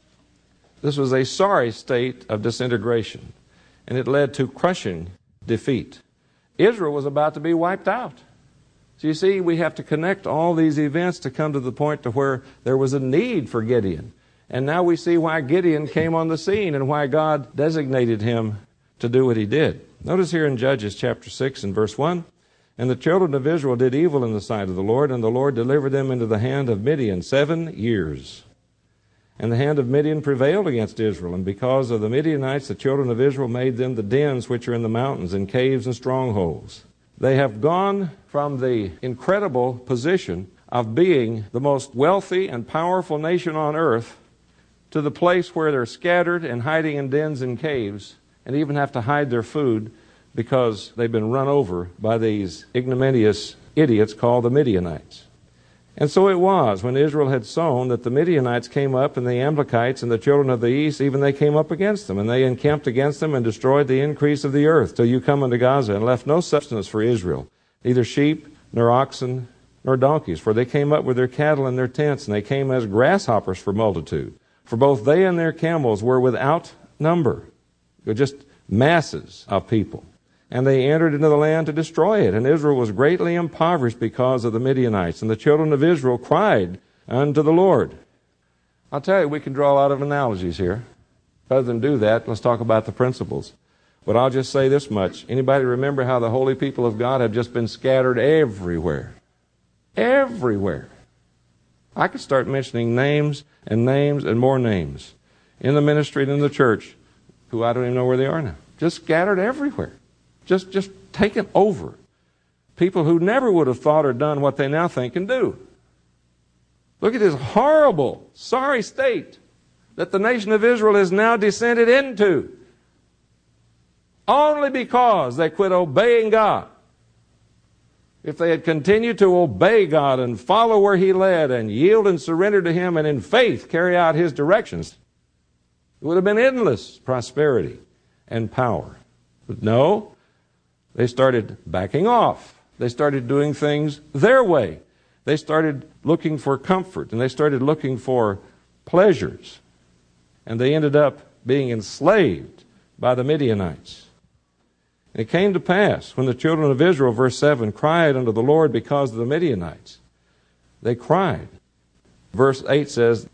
This was a sorry state of disintegration, and it led to crushing defeat. Israel was about to be wiped out. So you see, we have to connect all these events to come to the point to where there was a need for Gideon. And now we see why Gideon came on the scene and why God designated him to do what he did. Notice here in Judges chapter 6 and verse 1, And the children of Israel did evil in the sight of the Lord, and the Lord delivered them into the hand of Midian 7 years. And the hand of Midian prevailed against Israel, and because of the Midianites the children of Israel made them the dens which are in the mountains, and caves and strongholds. They have gone from the incredible position of being the most wealthy and powerful nation on earth to the place where they're scattered and hiding in dens and caves, and even have to hide their food because they've been run over by these ignominious idiots called the Midianites. And so it was, when Israel had sown, that the Midianites came up, and the Amalekites and the children of the east, even they came up against them, and they encamped against them and destroyed the increase of the earth, till you come unto Gaza, and left no substance for Israel, neither sheep, nor oxen, nor donkeys, for they came up with their cattle and their tents, and they came as grasshoppers for multitude. For both they and their camels were without number. They were just masses of people. And they entered into the land to destroy it. And Israel was greatly impoverished because of the Midianites. And the children of Israel cried unto the Lord. I'll tell you, we can draw a lot of analogies here. Rather than do that, let's talk about the principles. But I'll just say this much. Anybody remember how the holy people of God have just been scattered everywhere? Everywhere. I could start mentioning names and more names in the ministry and in the church who I don't even know where they are now. Just scattered everywhere. Just taken over. People who never would have thought or done what they now think and do. Look at this horrible, sorry state that the nation of Israel is now descended into. Only because they quit obeying God. If they had continued to obey God and follow where He led and yield and surrender to Him and in faith carry out His directions, it would have been endless prosperity and power. But no, they started backing off. They started doing things their way. They started looking for comfort, and they started looking for pleasures. And they ended up being enslaved by the Midianites. And it came to pass, when the children of Israel, verse 7, cried unto the Lord because of the Midianites. They cried. Verse 8 says,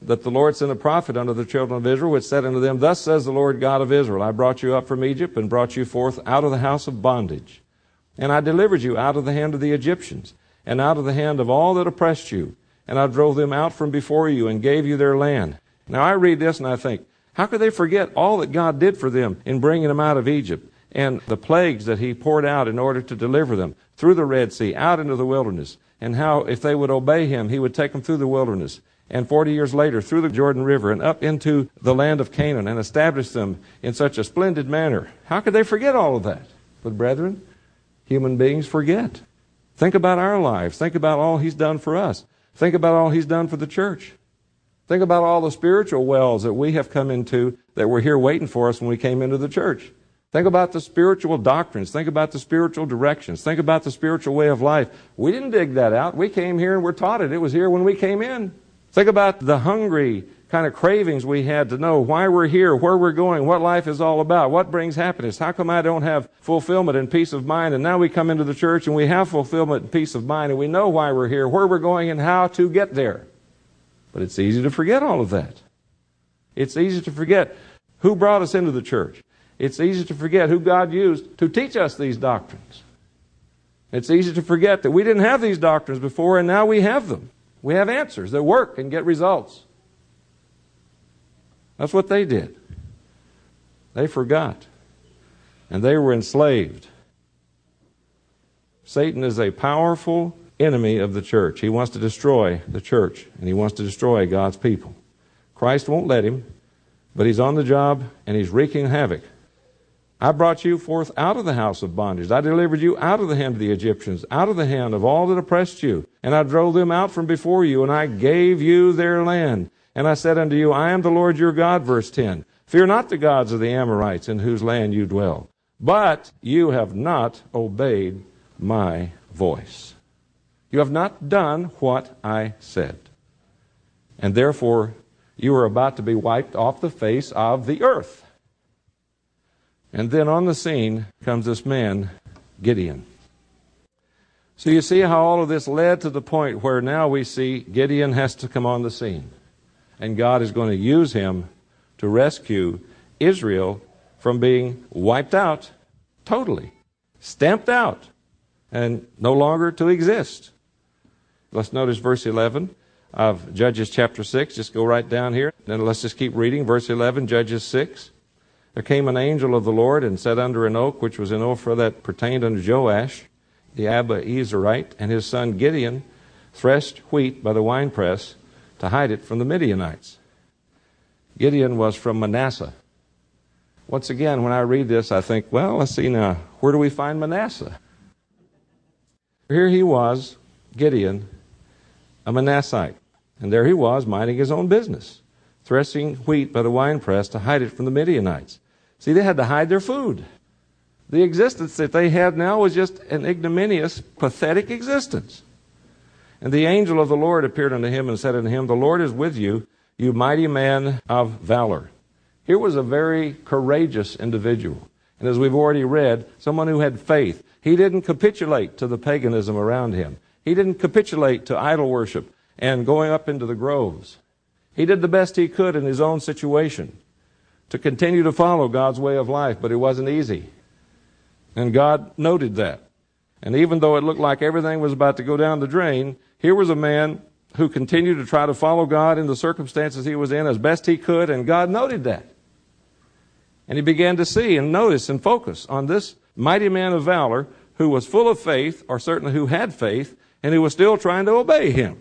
that the Lord sent a prophet unto the children of Israel, which said unto them, Thus says the Lord God of Israel, I brought you up from Egypt, and brought you forth out of the house of bondage. And I delivered you out of the hand of the Egyptians, and out of the hand of all that oppressed you. And I drove them out from before you, and gave you their land. Now I read this and I think, how could they forget all that God did for them in bringing them out of Egypt, and the plagues that He poured out in order to deliver them through the Red Sea, out into the wilderness, and how if they would obey Him, He would take them through the wilderness, and 40 years later through the Jordan River and up into the land of Canaan, and establish them in such a splendid manner. How could they forget all of that? But brethren, human beings forget. Think about our lives. Think about all He's done for us. Think about all He's done for the church. Think about all the spiritual wells that we have come into that were here waiting for us when we came into the church. Think about the spiritual doctrines. Think about the spiritual directions. Think about the spiritual way of life. We didn't dig that out. We came here and were taught it. It was here when we came in. Think about the hungry kind of cravings we had to know why we're here, where we're going, what life is all about, what brings happiness. How come I don't have fulfillment and peace of mind? And now we come into the church and we have fulfillment and peace of mind, and we know why we're here, where we're going, and how to get there. But it's easy to forget all of that. It's easy to forget who brought us into the church. It's easy to forget who God used to teach us these doctrines. It's easy to forget that we didn't have these doctrines before, and now we have them. We have answers that work and get results. That's what they did. They forgot. And they were enslaved. Satan is a powerful enemy of the church. He wants to destroy the church, and he wants to destroy God's people. Christ won't let him, but he's on the job, and he's wreaking havoc. I brought you forth out of the house of bondage. I delivered you out of the hand of the Egyptians, out of the hand of all that oppressed you. And I drove them out from before you, and I gave you their land. And I said unto you, I am the Lord your God, verse 10. Fear not the gods of the Amorites in whose land you dwell. But you have not obeyed my voice. You have not done what I said. And therefore, you are about to be wiped off the face of the earth. And then on the scene comes this man, Gideon. So you see how all of this led to the point where now we see Gideon has to come on the scene. And God is going to use him to rescue Israel from being wiped out totally, stamped out, and no longer to exist. Let's notice verse 11 of Judges chapter 6. Just go right down here. Then let's just keep reading. Verse 11, Judges 6. There came an angel of the Lord and sat under an oak, which was in Ophrah, that pertained unto Joash, the Abiezrite, and his son Gideon threshed wheat by the winepress to hide it from the Midianites. Gideon was from Manasseh. Once again, when I read this, I think, well, let's see now, where do we find Manasseh? Here he was, Gideon, a Manassite. And there he was, minding his own business, threshing wheat by the winepress to hide it from the Midianites. See, they had to hide their food. The existence that they had now was just an ignominious, pathetic existence. And the angel of the Lord appeared unto him and said unto him, The Lord is with you, you mighty man of valor. Here was a very courageous individual. And as we've already read, someone who had faith. He didn't capitulate to the paganism around him. He didn't capitulate to idol worship and going up into the groves. He did the best he could in his own situation to continue to follow God's way of life, but it wasn't easy. And God noted that. And even though it looked like everything was about to go down the drain, here was a man who continued to try to follow God in the circumstances he was in as best he could, and God noted that. And he began to see and notice and focus on this mighty man of valor who was full of faith, or certainly who had faith, and who was still trying to obey him.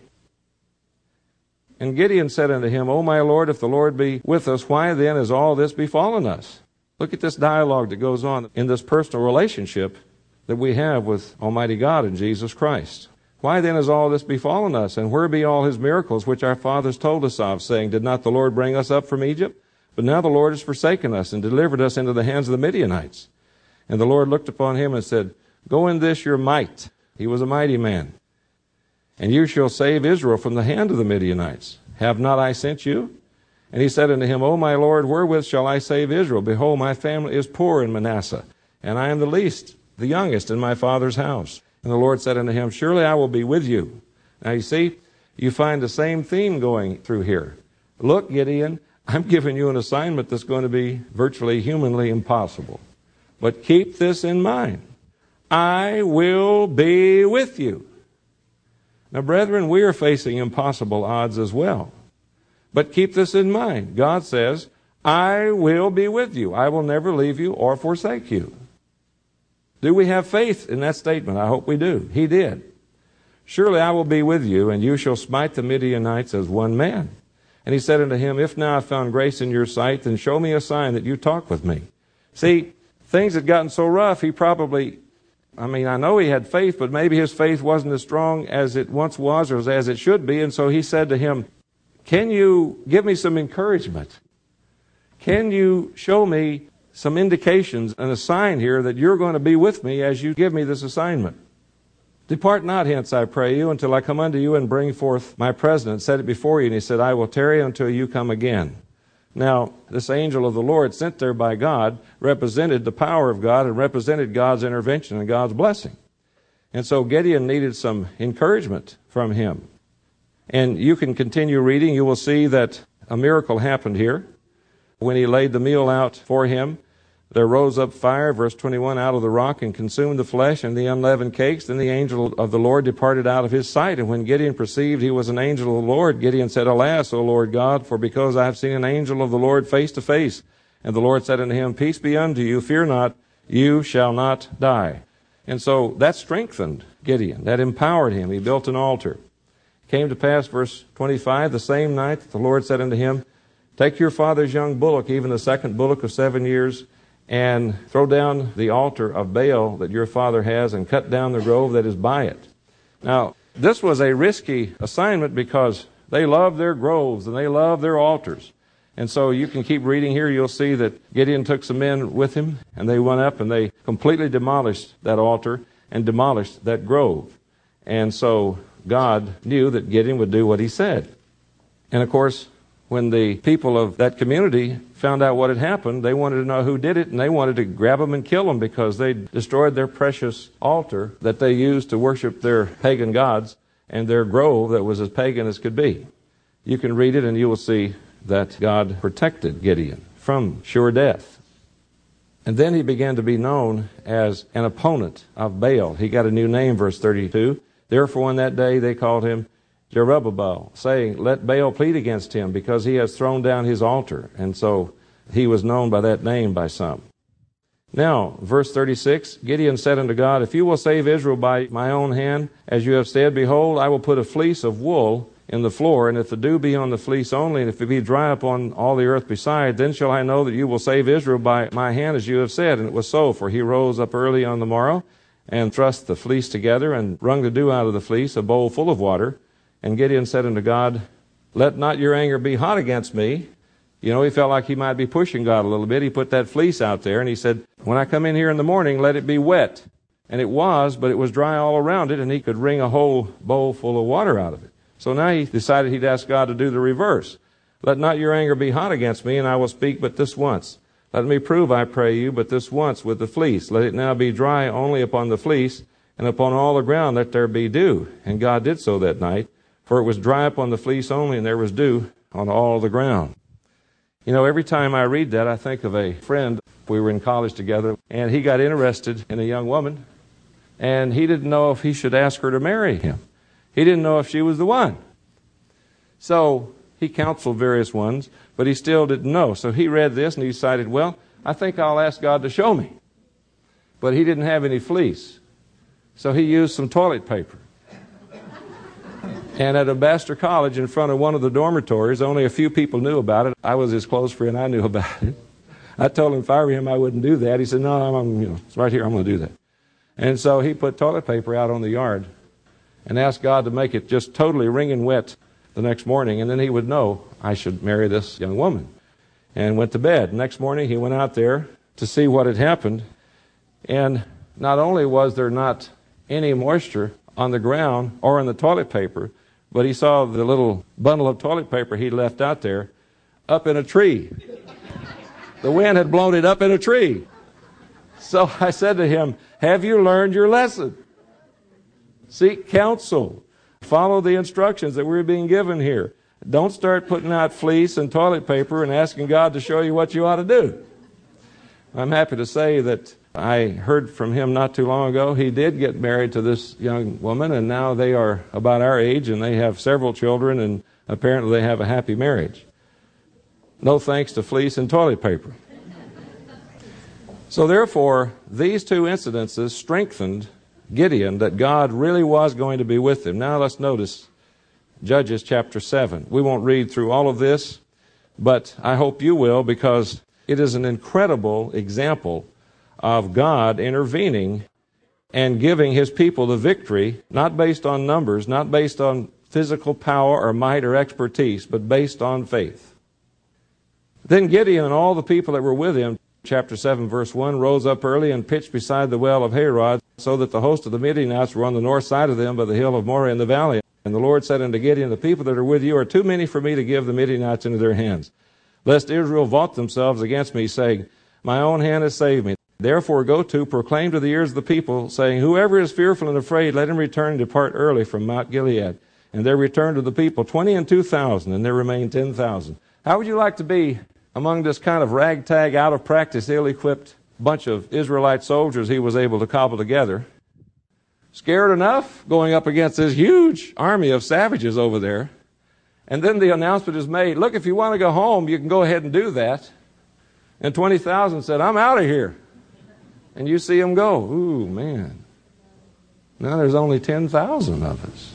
And Gideon said unto him, O my Lord, if the Lord be with us, why then is all this befallen us? Look at this dialogue that goes on in this personal relationship that we have with Almighty God and Jesus Christ. Why then is all this befallen us? And where be all his miracles which our fathers told us of, saying, Did not the Lord bring us up from Egypt? But now the Lord has forsaken us and delivered us into the hands of the Midianites. And the Lord looked upon him and said, Go in this your might. He was a mighty man. And you shall save Israel from the hand of the Midianites. Have not I sent you? And he said unto him, O my Lord, wherewith shall I save Israel? Behold, my family is poor in Manasseh, and I am the least, the youngest in my father's house. And the Lord said unto him, Surely I will be with you. Now you see, you find the same theme going through here. look, Gideon, I'm giving you an assignment that's going to be virtually humanly impossible. But keep this in mind. I will be with you. Now, brethren, we are facing impossible odds as well. But keep this in mind. God says, I will be with you. I will never leave you or forsake you. Do we have faith in that statement? I hope we do. He did. Surely I will be with you, and you shall smite the Midianites as one man. And he said unto him, If now I found grace in your sight, then show me a sign that you talk with me. See, things had gotten so rough, he probably, I know he had faith, but maybe his faith wasn't as strong as it once was or as it should be. And so he said to him, can you give me some encouragement? Can you show me some indications and a sign here that you're going to be with me as you give me this assignment? Depart not hence, I pray you, until I come unto you and bring forth my present and set it before you. And he said, I will tarry until you come again. Now, this angel of the Lord sent there by God represented the power of God and represented God's intervention and God's blessing. And so Gideon needed some encouragement from him. And you can continue reading. You will see that a miracle happened here. When he laid the meal out for him, there rose up fire, verse 21, out of the rock and consumed the flesh and the unleavened cakes. Then the angel of the Lord departed out of his sight. And when Gideon perceived he was an angel of the Lord, Gideon said, Alas, O Lord God, for because I have seen an angel of the Lord face to face. And the Lord said unto him, Peace be unto you, fear not, you shall not die. And so that strengthened Gideon. That empowered him. He built an altar. It came to pass, verse 25, the same night that the Lord said unto him, Take your father's young bullock, even the second bullock of 7 years, and throw down the altar of Baal that your father has, and cut down the grove that is by it. Now, this was a risky assignment because they loved their groves and they loved their altars. And so you can keep reading here. You'll see that Gideon took some men with him, and they went up and they completely demolished that altar and demolished that grove. And so God knew that Gideon would do what he said. And of course, when the people of that community found out what had happened, they wanted to know who did it, and they wanted to grab them and kill them because they destroyed their precious altar that they used to worship their pagan gods and their grove that was as pagan as could be. You can read it and you will see that God protected Gideon from sure death. And then he began to be known as an opponent of Baal. He got a new name, verse 32. Therefore, on that day they called him Jerubbaal, saying, Let Baal plead against him, because he has thrown down his altar. And so he was known by that name by some. Now, verse 36, Gideon said unto God, If you will save Israel by my own hand, as you have said, behold, I will put a fleece of wool in the floor, and if the dew be on the fleece only, and if it be dry upon all the earth beside, then shall I know that you will save Israel by my hand, as you have said. And it was so, for he rose up early on the morrow, and thrust the fleece together, and wrung the dew out of the fleece, a bowl full of water. And Gideon said unto God, Let not your anger be hot against me. You know, he felt like he might be pushing God a little bit. He put that fleece out there, and he said, When I come in here in the morning, let it be wet. And it was, but it was dry all around it, and he could wring a whole bowl full of water out of it. So now he decided he'd ask God to do the reverse. Let not your anger be hot against me, and I will speak but this once. Let me prove, I pray you, but this once with the fleece. Let it now be dry only upon the fleece, and upon all the ground let there be dew. And God did so that night. For it was dry upon the fleece only, and there was dew on all the ground. You know, every time I read that, I think of a friend. We were in college together, and he got interested in a young woman, and he didn't know if he should ask her to marry him. He didn't know if she was the one. So he counseled various ones, but he still didn't know. So he read this, and he decided, well, I think I'll ask God to show me. But he didn't have any fleece. So he used some toilet paper. And at Ambassador College, in front of one of the dormitories, only a few people knew about it. I was his close friend. I knew about it. I told him if I were him, I wouldn't do that. He said, no, it's right here. I'm going to do that. And so he put toilet paper out on the yard and asked God to make it just totally wringing wet the next morning. And then he would know I should marry this young woman. And went to bed. Next morning, he went out there to see what had happened. And not only was there not any moisture on the ground or in the toilet paper, but he saw the little bundle of toilet paper he left out there up in a tree. The wind had blown it up in a tree. So I said to him, have you learned your lesson? Seek counsel. Follow the instructions that we're being given here. Don't start putting out fleece and toilet paper and asking God to show you what you ought to do. I'm happy to say that I heard from him not too long ago. He did get married to this young woman, and now they are about our age, and they have several children, and apparently they have a happy marriage. No thanks to fleece and toilet paper. So therefore, these two incidences strengthened Gideon that God really was going to be with him. Now let's notice Judges chapter 7. We won't read through all of this, but I hope you will, because it is an incredible example of God intervening and giving his people the victory, not based on numbers, not based on physical power or might or expertise, but based on faith. Then Gideon and all the people that were with him, chapter 7, verse 1, rose up early and pitched beside the well of Harod, so that the host of the Midianites were on the north side of them by the hill of Moreh in the valley. And the Lord said unto Gideon, the people that are with you are too many for me to give the Midianites into their hands, lest Israel vaunt themselves against me, saying, my own hand has saved me. Therefore go to, proclaim to the ears of the people, saying, whoever is fearful and afraid, let him return and depart early from Mount Gilead. And there returned to the people 22,000, and there remained 10,000. How would you like to be among this kind of ragtag, out-of-practice, ill-equipped bunch of Israelite soldiers he was able to cobble together? Scared enough going up against this huge army of savages over there. And then the announcement is made, look, if you want to go home, you can go ahead and do that. And 20,000 said, I'm out of here. And you see them go. Ooh, man. Now there's only 10,000 of us.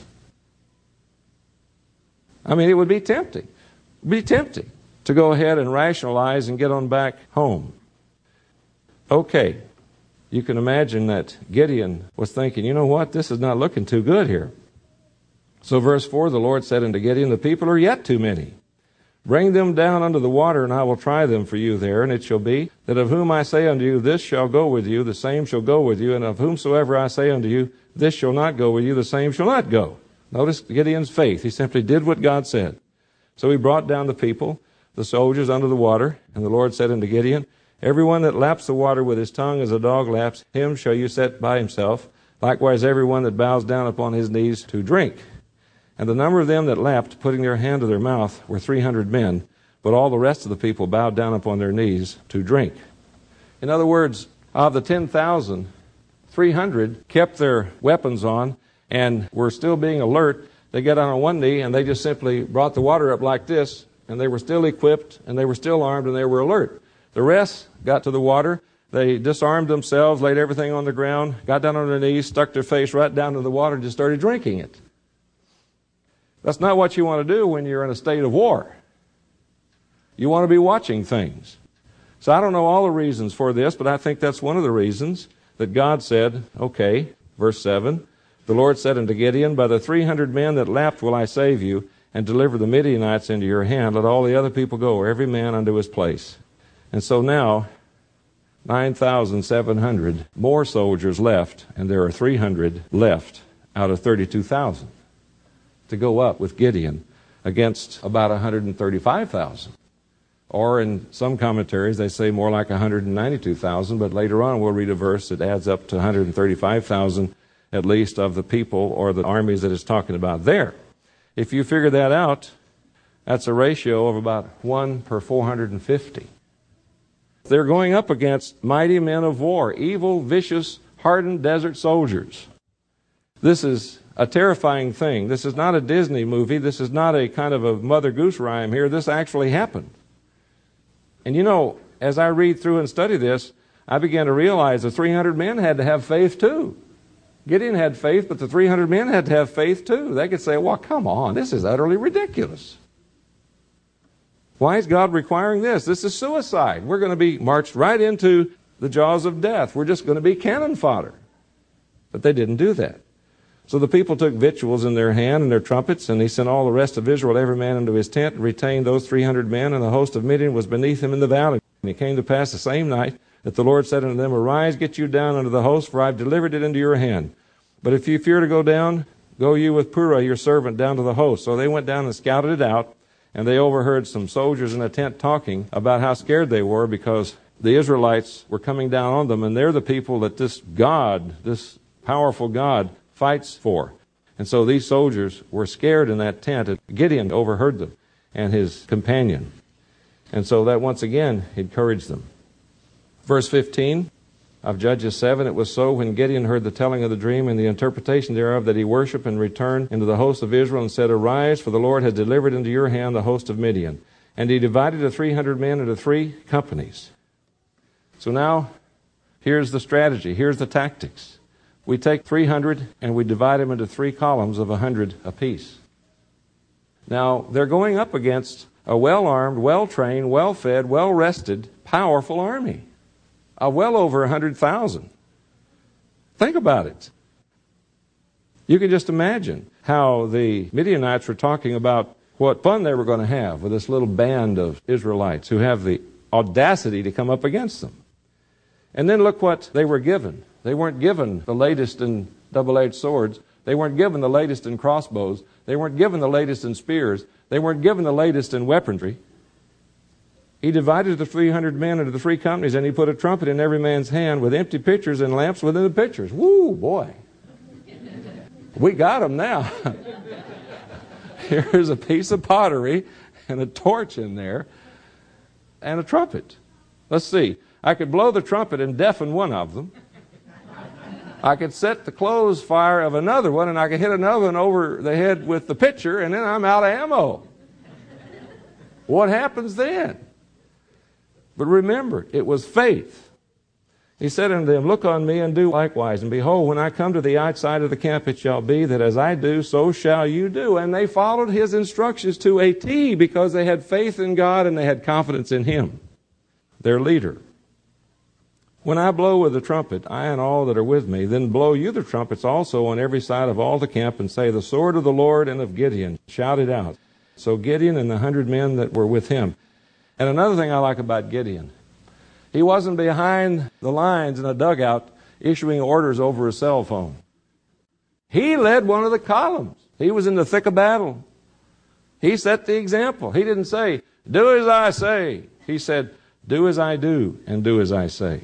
I mean, it would be tempting. It would be tempting to go ahead and rationalize and get on back home. Okay. You can imagine that Gideon was thinking, you know what, this is not looking too good here. So verse 4, the Lord said unto Gideon, the people are yet too many. Bring them down under the water, and I will try them for you there. And it shall be that of whom I say unto you, this shall go with you, the same shall go with you. And of whomsoever I say unto you, this shall not go with you, the same shall not go. Notice Gideon's faith. He simply did what God said. So he brought down the people, the soldiers, under the water. And the Lord said unto Gideon, everyone that laps the water with his tongue as a dog laps, him shall you set by himself. Likewise everyone that bows down upon his knees to drink. And the number of them that lapped, putting their hand to their mouth, were 300 men. But all the rest of the people bowed down upon their knees to drink. In other words, of the 10,000, 300 kept their weapons on and were still being alert. They got on one knee and they just simply brought the water up like this, and they were still equipped and they were still armed and they were alert. The rest got to the water. They disarmed themselves, laid everything on the ground, got down on their knees, stuck their face right down to the water, and just started drinking it. That's not what you want to do when you're in a state of war. You want to be watching things. So I don't know all the reasons for this, but I think that's one of the reasons that God said, okay, verse 7, the Lord said unto Gideon, by the 300 men that lapped will I save you, and deliver the Midianites into your hand. Let all the other people go, every man unto his place. And so now, 9,700 more soldiers left, and there are 300 left out of 32,000 to go up with Gideon against about 135,000. Or in some commentaries, they say more like 192,000, but later on we'll read a verse that adds up to 135,000 at least of the people or the armies that it's talking about there. If you figure that out, that's a ratio of about 1 per 450. They're going up against mighty men of war, evil, vicious, hardened desert soldiers. This is a terrifying thing. This is not a Disney movie. This is not a kind of a Mother Goose rhyme here. This actually happened. And you know, as I read through and study this, I began to realize the 300 men had to have faith too. Gideon had faith, but the 300 men had to have faith too. They could say, well, come on, this is utterly ridiculous. Why is God requiring this? This is suicide. We're going to be marched right into the jaws of death. We're just going to be cannon fodder. But they didn't do that. So the people took victuals in their hand and their trumpets, and he sent all the rest of Israel, every man into his tent, and retained those 300 men, and the host of Midian was beneath him in the valley. And it came to pass the same night that the Lord said unto them, arise, get you down unto the host, for I have delivered it into your hand. But if you fear to go down, go you with Purah your servant down to the host. So they went down and scouted it out, and they overheard some soldiers in a tent talking about how scared they were because the Israelites were coming down on them, and they're the people that this God, this powerful God, fights for. And so these soldiers were scared in that tent. Gideon overheard them and his companion. And so that once again encouraged them. Verse 15 of Judges 7, it was so when Gideon heard the telling of the dream and the interpretation thereof that he worshipped and returned into the host of Israel and said, Arise, for the Lord has delivered into your hand the host of Midian. And he divided the 300 men into 3 companies. So now, here's the strategy. Here's the tactics. We take 300 and we divide them into 3 columns of 100 apiece. Now, they're going up against a well-armed, well-trained, well-fed, well-rested, powerful army of well over 100,000. Think about it. You can just imagine how the Midianites were talking about what fun they were going to have with this little band of Israelites who have the audacity to come up against them. And then look what they were given. They weren't given the latest in double-edged swords. They weren't given the latest in crossbows. They weren't given the latest in spears. They weren't given the latest in weaponry. He divided the 300 men into the 3 companies, and he put a trumpet in every man's hand with empty pitchers and lamps within the pitchers. Woo, boy. We got them now. Here's a piece of pottery and a torch in there and a trumpet. Let's see. I could blow the trumpet and deafen one of them. I could set the clothes fire of another one, and I could hit another one over the head with the pitcher, and then I'm out of ammo. What happens then? But remember, it was faith. He said unto them, Look on me and do likewise. And behold, when I come to the outside of the camp, it shall be that as I do, so shall you do. And they followed his instructions to a T because they had faith in God and they had confidence in him, their leader. When I blow with the trumpet, I and all that are with me, then blow you the trumpets also on every side of all the camp, and say, The sword of the Lord and of Gideon. Shout it out. So Gideon and the 100 men that were with him. And another thing I like about Gideon, he wasn't behind the lines in a dugout issuing orders over a cell phone. He led one of the columns. He was in the thick of battle. He set the example. He didn't say, Do as I say. He said, Do as I do and do as I say.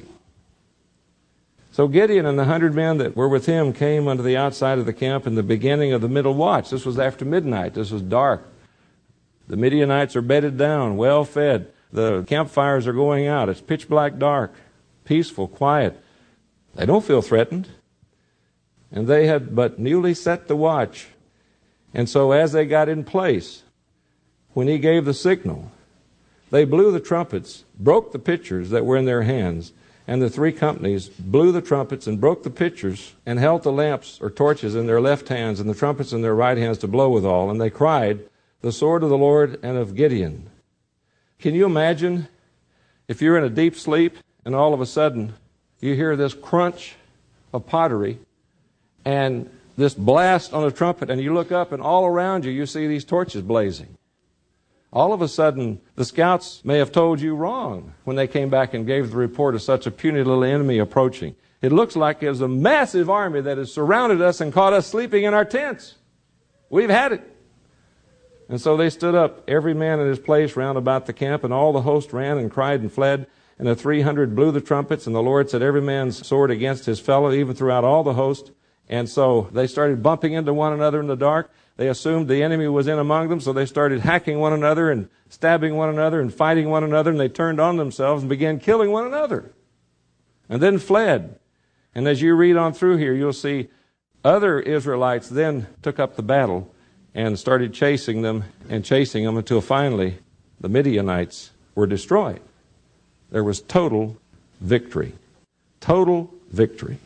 So Gideon and the 100 men that were with him came unto the outside of the camp in the beginning of the middle watch. This was after midnight. This was dark. The Midianites are bedded down, well fed. The campfires are going out. It's pitch black dark, peaceful, quiet. They don't feel threatened. And they had but newly set the watch. And so as they got in place, when he gave the signal, they blew the trumpets, broke the pitchers that were in their hands, and the 3 companies blew the trumpets and broke the pitchers and held the lamps or torches in their left hands and the trumpets in their right hands to blow withal. And they cried, The sword of the Lord and of Gideon. Can you imagine if you're in a deep sleep and all of a sudden you hear this crunch of pottery and this blast on a trumpet, and you look up and all around you you see these torches blazing? All of a sudden, the scouts may have told you wrong when they came back and gave the report of such a puny little enemy approaching. It looks like there's a massive army that has surrounded us and caught us sleeping in our tents. We've had it. And so they stood up, every man in his place round about the camp, and all the host ran and cried and fled. And the 300 blew the trumpets, and the Lord set every man's sword against his fellow, even throughout all the host. And so they started bumping into one another in the dark. They assumed the enemy was in among them, so they started hacking one another and stabbing one another and fighting one another, and they turned on themselves and began killing one another. And then fled. And as you read on through here, you'll see other Israelites then took up the battle and started chasing them until finally the Midianites were destroyed. There was total victory. Total victory.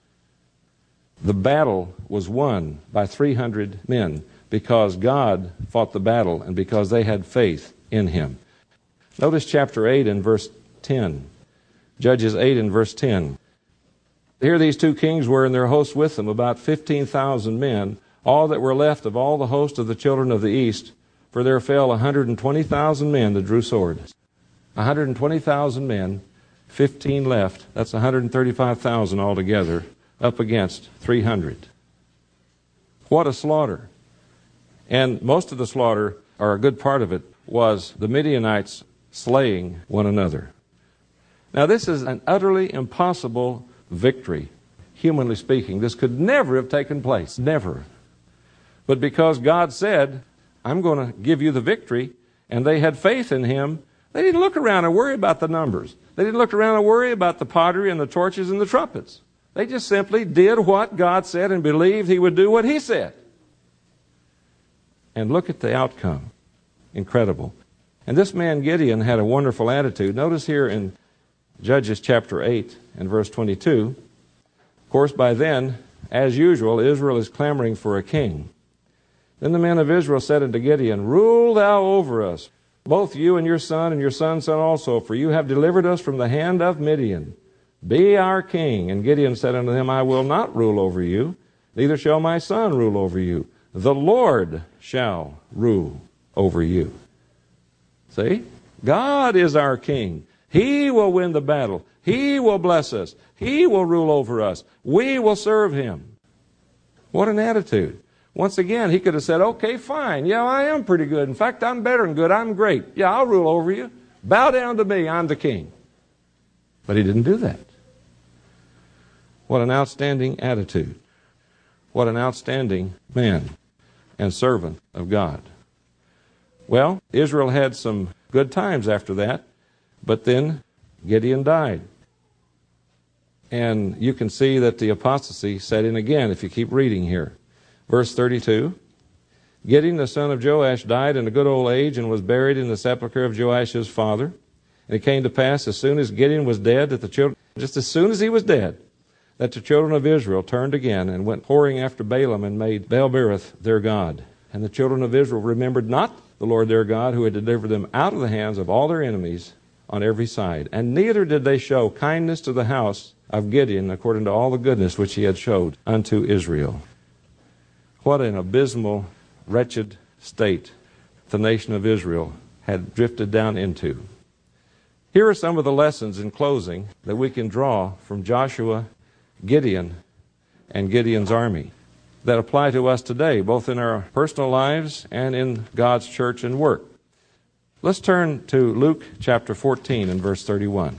The battle was won by 300 men because God fought the battle and because they had faith in him. Notice chapter 8 and verse 10. Judges 8 and verse 10. Here these 2 kings were and their hosts with them, about 15,000 men, all that were left of all the host of the children of the east, for there fell 120,000 men that drew swords. 120,000 men, 15 left. That's 135,000 altogether, up against 300. What a slaughter. And most of the slaughter, or a good part of it, was the Midianites slaying one another. Now this is an utterly impossible victory, humanly speaking. This could never have taken place. Never. But because God said, I'm going to give you the victory, and they had faith in him, they didn't look around and worry about the numbers. They didn't look around and worry about the pottery and the torches and the trumpets. They just simply did what God said and believed he would do what he said. And look at the outcome. Incredible. And this man Gideon had a wonderful attitude. Notice here in Judges chapter 8 and verse 22. Of course, by then, as usual, Israel is clamoring for a king. Then the men of Israel said unto Gideon, Rule thou over us, both you and your son's son also, for you have delivered us from the hand of Midian. Be our king. And Gideon said unto them, I will not rule over you, neither shall my son rule over you. The Lord shall rule over you. See? God is our king. He will win the battle. He will bless us. He will rule over us. We will serve him. What an attitude. Once again, he could have said, okay, fine. Yeah, I am pretty good. In fact, I'm better than good. I'm great. Yeah, I'll rule over you. Bow down to me. I'm the king. But he didn't do that. What an outstanding attitude. What an outstanding man and servant of God. Well, Israel had some good times after that, but then Gideon died. And you can see that the apostasy set in again if you keep reading here. Verse 32, Gideon the son of Joash died in a good old age and was buried in the sepulchre of Joash his father. And it came to pass as soon as Gideon was dead, that the children, just as soon as he was dead, that the children of Israel turned again and went whoring after Balaam and made Baal-berith their god. And the children of Israel remembered not the Lord their God, who had delivered them out of the hands of all their enemies on every side. And neither did they show kindness to the house of Gideon according to all the goodness which he had showed unto Israel. What an abysmal, wretched state the nation of Israel had drifted down into. Here are some of the lessons in closing that we can draw from Joshua, Gideon, and Gideon's army that apply to us today, both in our personal lives and in God's church and work. Let's turn to Luke chapter 14 and verse 31.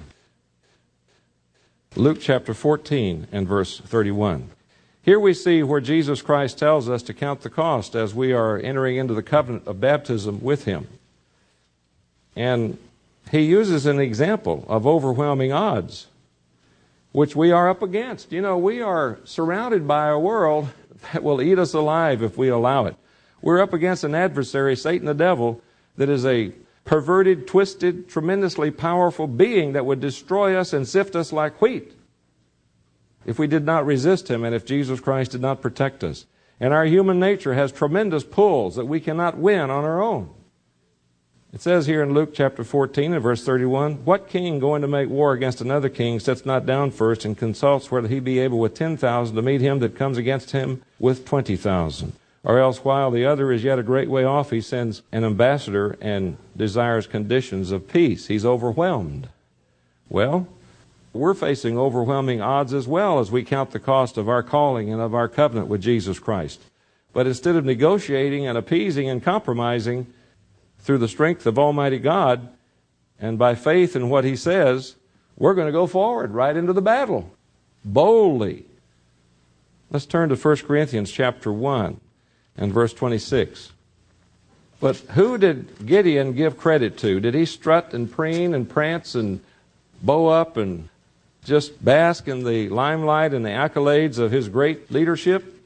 Luke chapter 14 and verse 31. Here we see where Jesus Christ tells us to count the cost as we are entering into the covenant of baptism with him. And he uses an example of overwhelming odds, which we are up against. You know, we are surrounded by a world that will eat us alive if we allow it. We're up against an adversary, Satan the devil, that is a perverted, twisted, tremendously powerful being that would destroy us and sift us like wheat if we did not resist him and if Jesus Christ did not protect us. And our human nature has tremendous pulls that we cannot win on our own. It says here in Luke chapter 14 and verse 31, What king going to make war against another king sits not down first and consults whether he be able with 10,000 to meet him that comes against him with 20,000? Or else while the other is yet a great way off, he sends an ambassador and desires conditions of peace. He's overwhelmed. Well, we're facing overwhelming odds as well as we count the cost of our calling and of our covenant with Jesus Christ. But instead of negotiating and appeasing and compromising through the strength of Almighty God and by faith in what he says, we're going to go forward right into the battle boldly. Let's turn to 1 Corinthians chapter 1 and verse 26. But who did Gideon give credit to? Did he strut and preen and prance and bow up and just bask in the limelight and the accolades of his great leadership?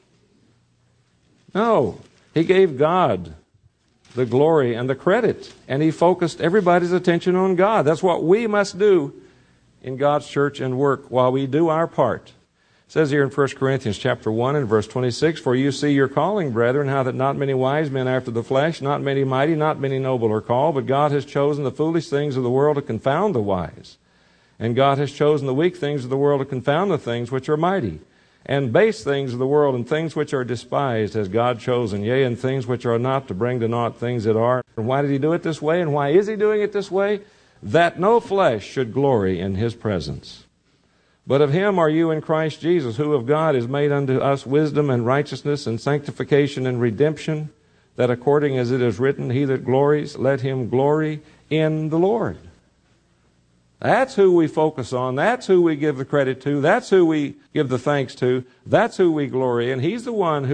No. He gave God the glory and the credit, and he focused everybody's attention on God. That's what we must do in God's church and work while we do our part. It says here in 1 Corinthians chapter 1 and verse 26, For you see your calling, brethren, how that not many wise men after the flesh, not many mighty, not many noble are called, but God has chosen the foolish things of the world to confound the wise. And God has chosen the weak things of the world to confound the things which are mighty. And base things of the world and things which are despised has God chosen, yea, and things which are not, to bring to naught things that are. And why did he do it this way? And why is he doing it this way? That no flesh should glory in his presence. But of him are you in Christ Jesus, who of God is made unto us wisdom and righteousness and sanctification and redemption, that according as it is written, He that glories, let him glory in the Lord. That's who we focus on. That's who we give the credit to. That's who we give the thanks to. That's who we glory in. He's the one who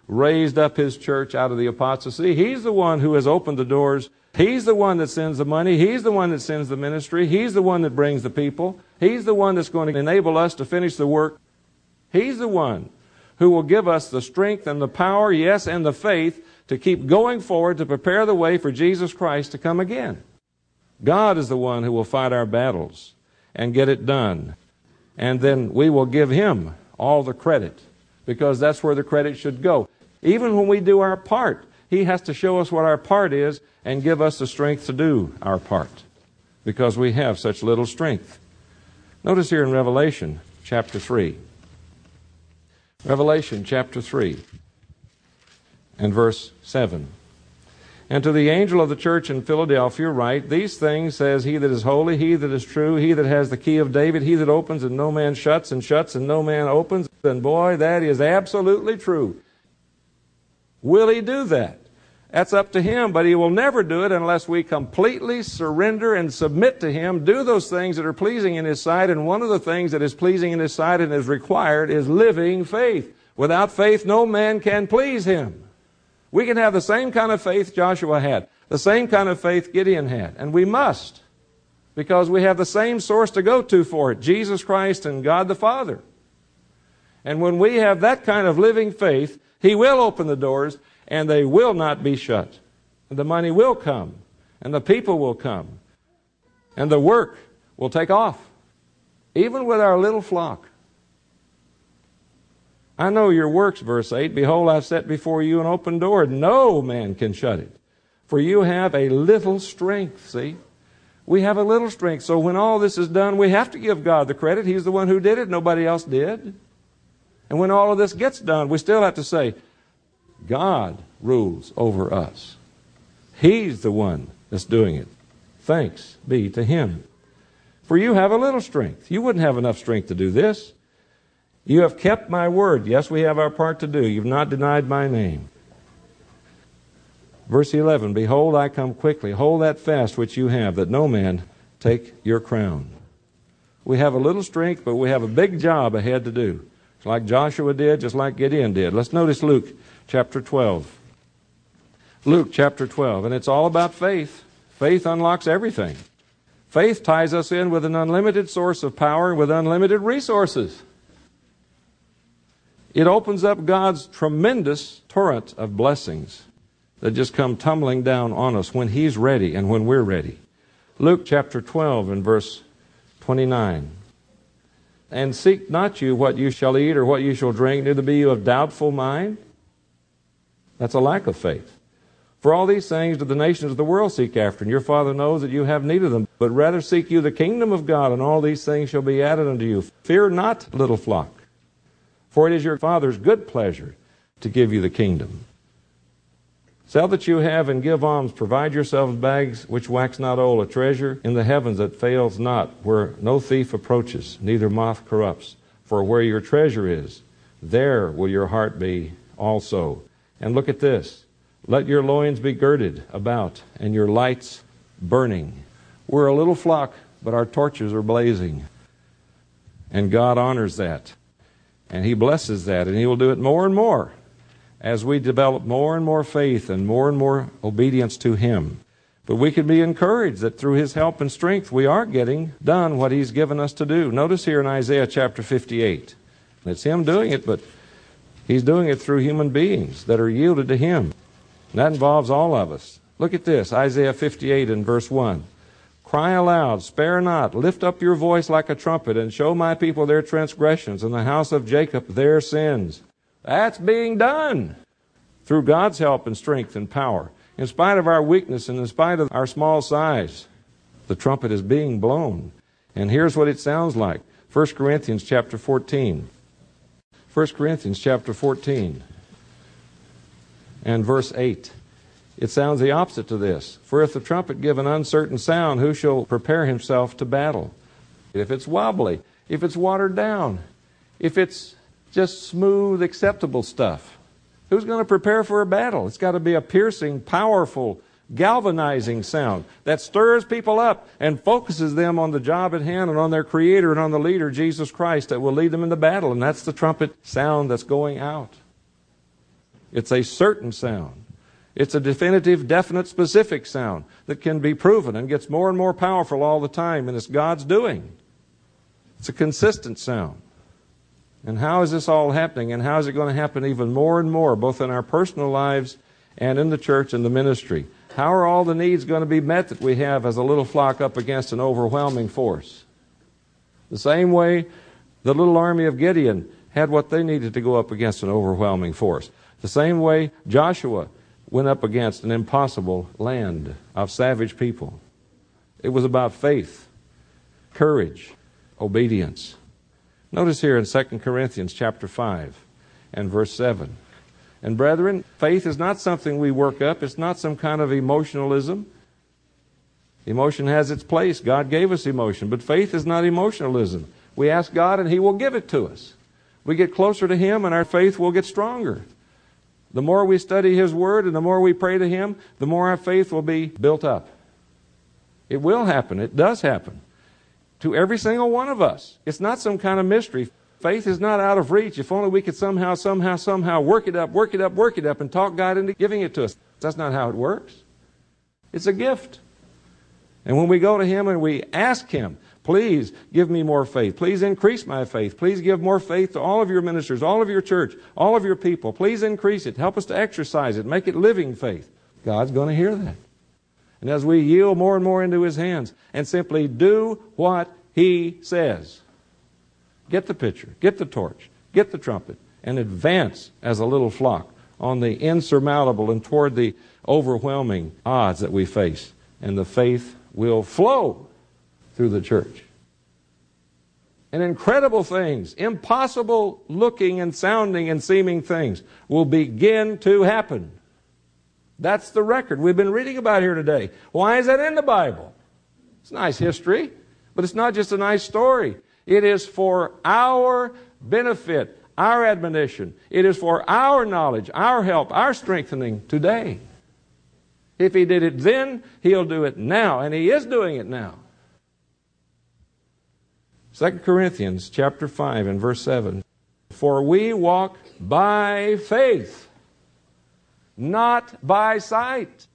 raised up His church out of the apostasy. He's the one who has opened the doors. He's the one that sends the money. He's the one that sends the ministry. He's the one that brings the people. He's the one that's going to enable us to finish the work. He's the one who will give us the strength and the power, yes, and the faith to keep going forward to prepare the way for Jesus Christ to come again. God is the one who will fight our battles and get it done. And then we will give Him all the credit, because that's where the credit should go. Even when we do our part, He has to show us what our part is and give us the strength to do our part, because we have such little strength. Notice here in Revelation chapter 3. Revelation chapter 3 and verse 7. And to the angel of the church in Philadelphia write, These things says He that is holy, He that is true, He that has the key of David, He that opens and no man shuts, and shuts and no man opens. And boy, that is absolutely true. Will He do that? That's up to Him, but He will never do it unless we completely surrender and submit to Him, do those things that are pleasing in His sight. And one of the things that is pleasing in His sight and is required is living faith. Without faith, no man can please Him. We can have the same kind of faith Joshua had, the same kind of faith Gideon had, and we must, because we have the same source to go to for it, Jesus Christ and God the Father. And when we have that kind of living faith, He will open the doors, and they will not be shut. And the money will come, and the people will come, and the work will take off, even with our little flock. I know your works, verse 8. Behold, I've set before you an open door. No man can shut it. For you have a little strength, see? We have a little strength. So when all this is done, we have to give God the credit. He's the one who did it. Nobody else did. And when all of this gets done, we still have to say, God rules over us. He's the one that's doing it. Thanks be to Him. For you have a little strength. You wouldn't have enough strength to do this. You have kept my word. Yes, we have our part to do. You've not denied my name. Verse 11, Behold, I come quickly. Hold that fast which you have, that no man take your crown. We have a little strength, but we have a big job ahead to do. Just like Joshua did, just like Gideon did. Let's notice Luke chapter 12. Luke chapter 12, and it's all about faith. Faith unlocks everything. Faith ties us in with an unlimited source of power, with unlimited resources. It opens up God's tremendous torrent of blessings that just come tumbling down on us when He's ready and when we're ready. Luke chapter 12 and verse 29. And seek not you what you shall eat or what you shall drink, neither be you of doubtful mind. That's a lack of faith. For all these things do the nations of the world seek after, and your Father knows that you have need of them. But rather seek you the kingdom of God, and all these things shall be added unto you. Fear not, little flock. For it is your Father's good pleasure to give you the kingdom. Sell that you have and give alms. Provide yourselves bags which wax not old, a treasure in the heavens that fails not, where no thief approaches, neither moth corrupts. For where your treasure is, there will your heart be also. And look at this. Let your loins be girded about, and your lights burning. We're a little flock, but our torches are blazing. And God honors that. And He blesses that, and He will do it more and more as we develop more and more faith and more obedience to Him. But we can be encouraged that through His help and strength, we are getting done what He's given us to do. Notice here in Isaiah chapter 58. It's Him doing it, but He's doing it through human beings that are yielded to Him. And that involves all of us. Look at this, Isaiah 58 and verse 1. Cry aloud, spare not, lift up your voice like a trumpet, and show my people their transgressions, and the house of Jacob their sins. That's being done through God's help and strength and power. In spite of our weakness and in spite of our small size, the trumpet is being blown. And here's what it sounds like. 1 Corinthians chapter 14. 1 Corinthians chapter 14 and verse 8. It sounds the opposite to this. For if the trumpet give an uncertain sound, who shall prepare himself to battle? If it's wobbly, if it's watered down, if it's just smooth, acceptable stuff, who's going to prepare for a battle? It's got to be a piercing, powerful, galvanizing sound that stirs people up and focuses them on the job at hand and on their Creator and on the leader, Jesus Christ, that will lead them into battle. And that's the trumpet sound that's going out. It's a certain sound. It's a definitive, definite, specific sound that can be proven and gets more and more powerful all the time, and it's God's doing. It's a consistent sound. And how is this all happening? And how is it going to happen even more and more, both in our personal lives and in the church and the ministry? How are all the needs going to be met that we have as a little flock up against an overwhelming force? The same way the little army of Gideon had what they needed to go up against an overwhelming force. The same way Joshua went up against an impossible land of savage people. It was about faith, courage, obedience. Notice here in 2 Corinthians chapter 5 and verse 7. And brethren, faith is not something we work up. It's not some kind of emotionalism. Emotion has its place. God gave us emotion. But faith is not emotionalism. We ask God and He will give it to us. We get closer to Him and our faith will get stronger. The more we study His Word and the more we pray to Him, the more our faith will be built up. It will happen. It does happen. To every single one of us. It's not some kind of mystery. Faith is not out of reach. If only we could somehow work it up and talk God into giving it to us. That's not how it works. It's a gift. And when we go to Him and we ask Him, please give me more faith. Please increase my faith. Please give more faith to all of your ministers, all of your church, all of your people. Please increase it. Help us to exercise it. Make it living faith. God's going to hear that. And as we yield more and more into His hands and simply do what He says, get the pitcher, get the torch, get the trumpet, and advance as a little flock on the insurmountable and toward the overwhelming odds that we face. And the faith will flow through the church. And incredible things, impossible looking and sounding and seeming things will begin to happen. That's the record we've been reading about here today. Why is that in the Bible? It's nice history, but it's not just a nice story. It is for our benefit, our admonition. It is for our knowledge, our help, our strengthening today. If He did it then, He'll do it now, and He is doing it now. 2 Corinthians chapter 5 and verse 7. For we walk by faith, not by sight.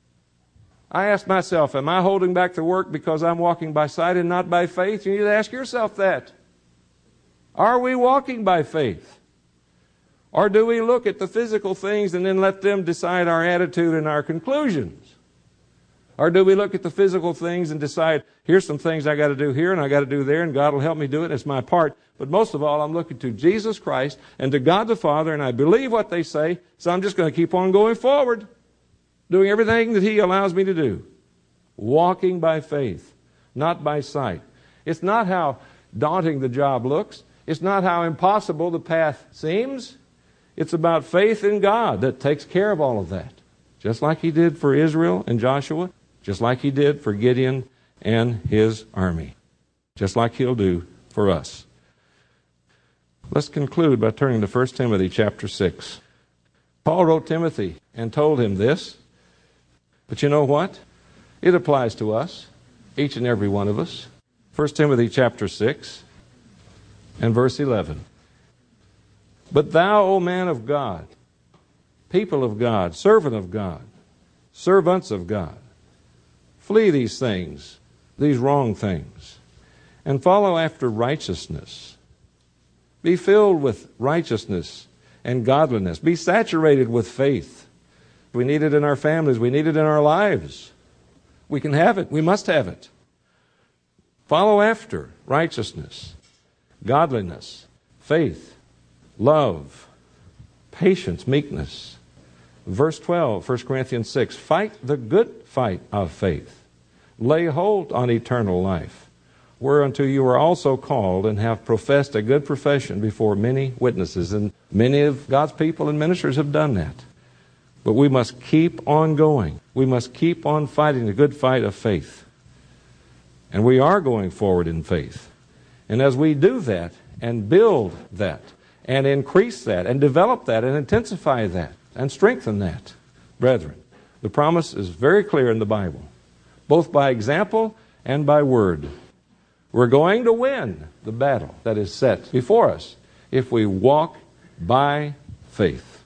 I ask myself, am I holding back the work because I'm walking by sight and not by faith? You need to ask yourself that. Are we walking by faith? Or do we look at the physical things and then let them decide our attitude and our conclusions? Or do we look at the physical things and decide, here's some things I got to do here and I got to do there, and God will help me do it, it's my part. But most of all, I'm looking to Jesus Christ and to God the Father, and I believe what they say, so I'm just going to keep on going forward, doing everything that He allows me to do. Walking by faith, not by sight. It's not how daunting the job looks. It's not how impossible the path seems. It's about faith in God that takes care of all of that. Just like He did for Israel and Joshua, just like He did for Gideon and his army. Just like He'll do for us. Let's conclude by turning to 1 Timothy chapter 6. Paul wrote Timothy and told him this. But you know what? It applies to us, each and every one of us. 1 Timothy chapter 6 and verse 11. But thou, O man of God, people of God, servant of God, servants of God, flee these things, these wrong things, and follow after righteousness. Be filled with righteousness and godliness. Be saturated with faith. We need it in our families. We need it in our lives. We can have it. We must have it. Follow after righteousness, godliness, faith, love, patience, meekness. Verse 12, 1 Corinthians 6, fight the good fight of faith. Lay hold on eternal life, whereunto you are also called and have professed a good profession before many witnesses. And many of God's people and ministers have done that. But we must keep on going. We must keep on fighting the good fight of faith. And we are going forward in faith. And as we do that and build that and increase that and develop that and intensify that and strengthen that, brethren, the promise is very clear in the Bible, both by example and by word. We're going to win the battle that is set before us if we walk by faith.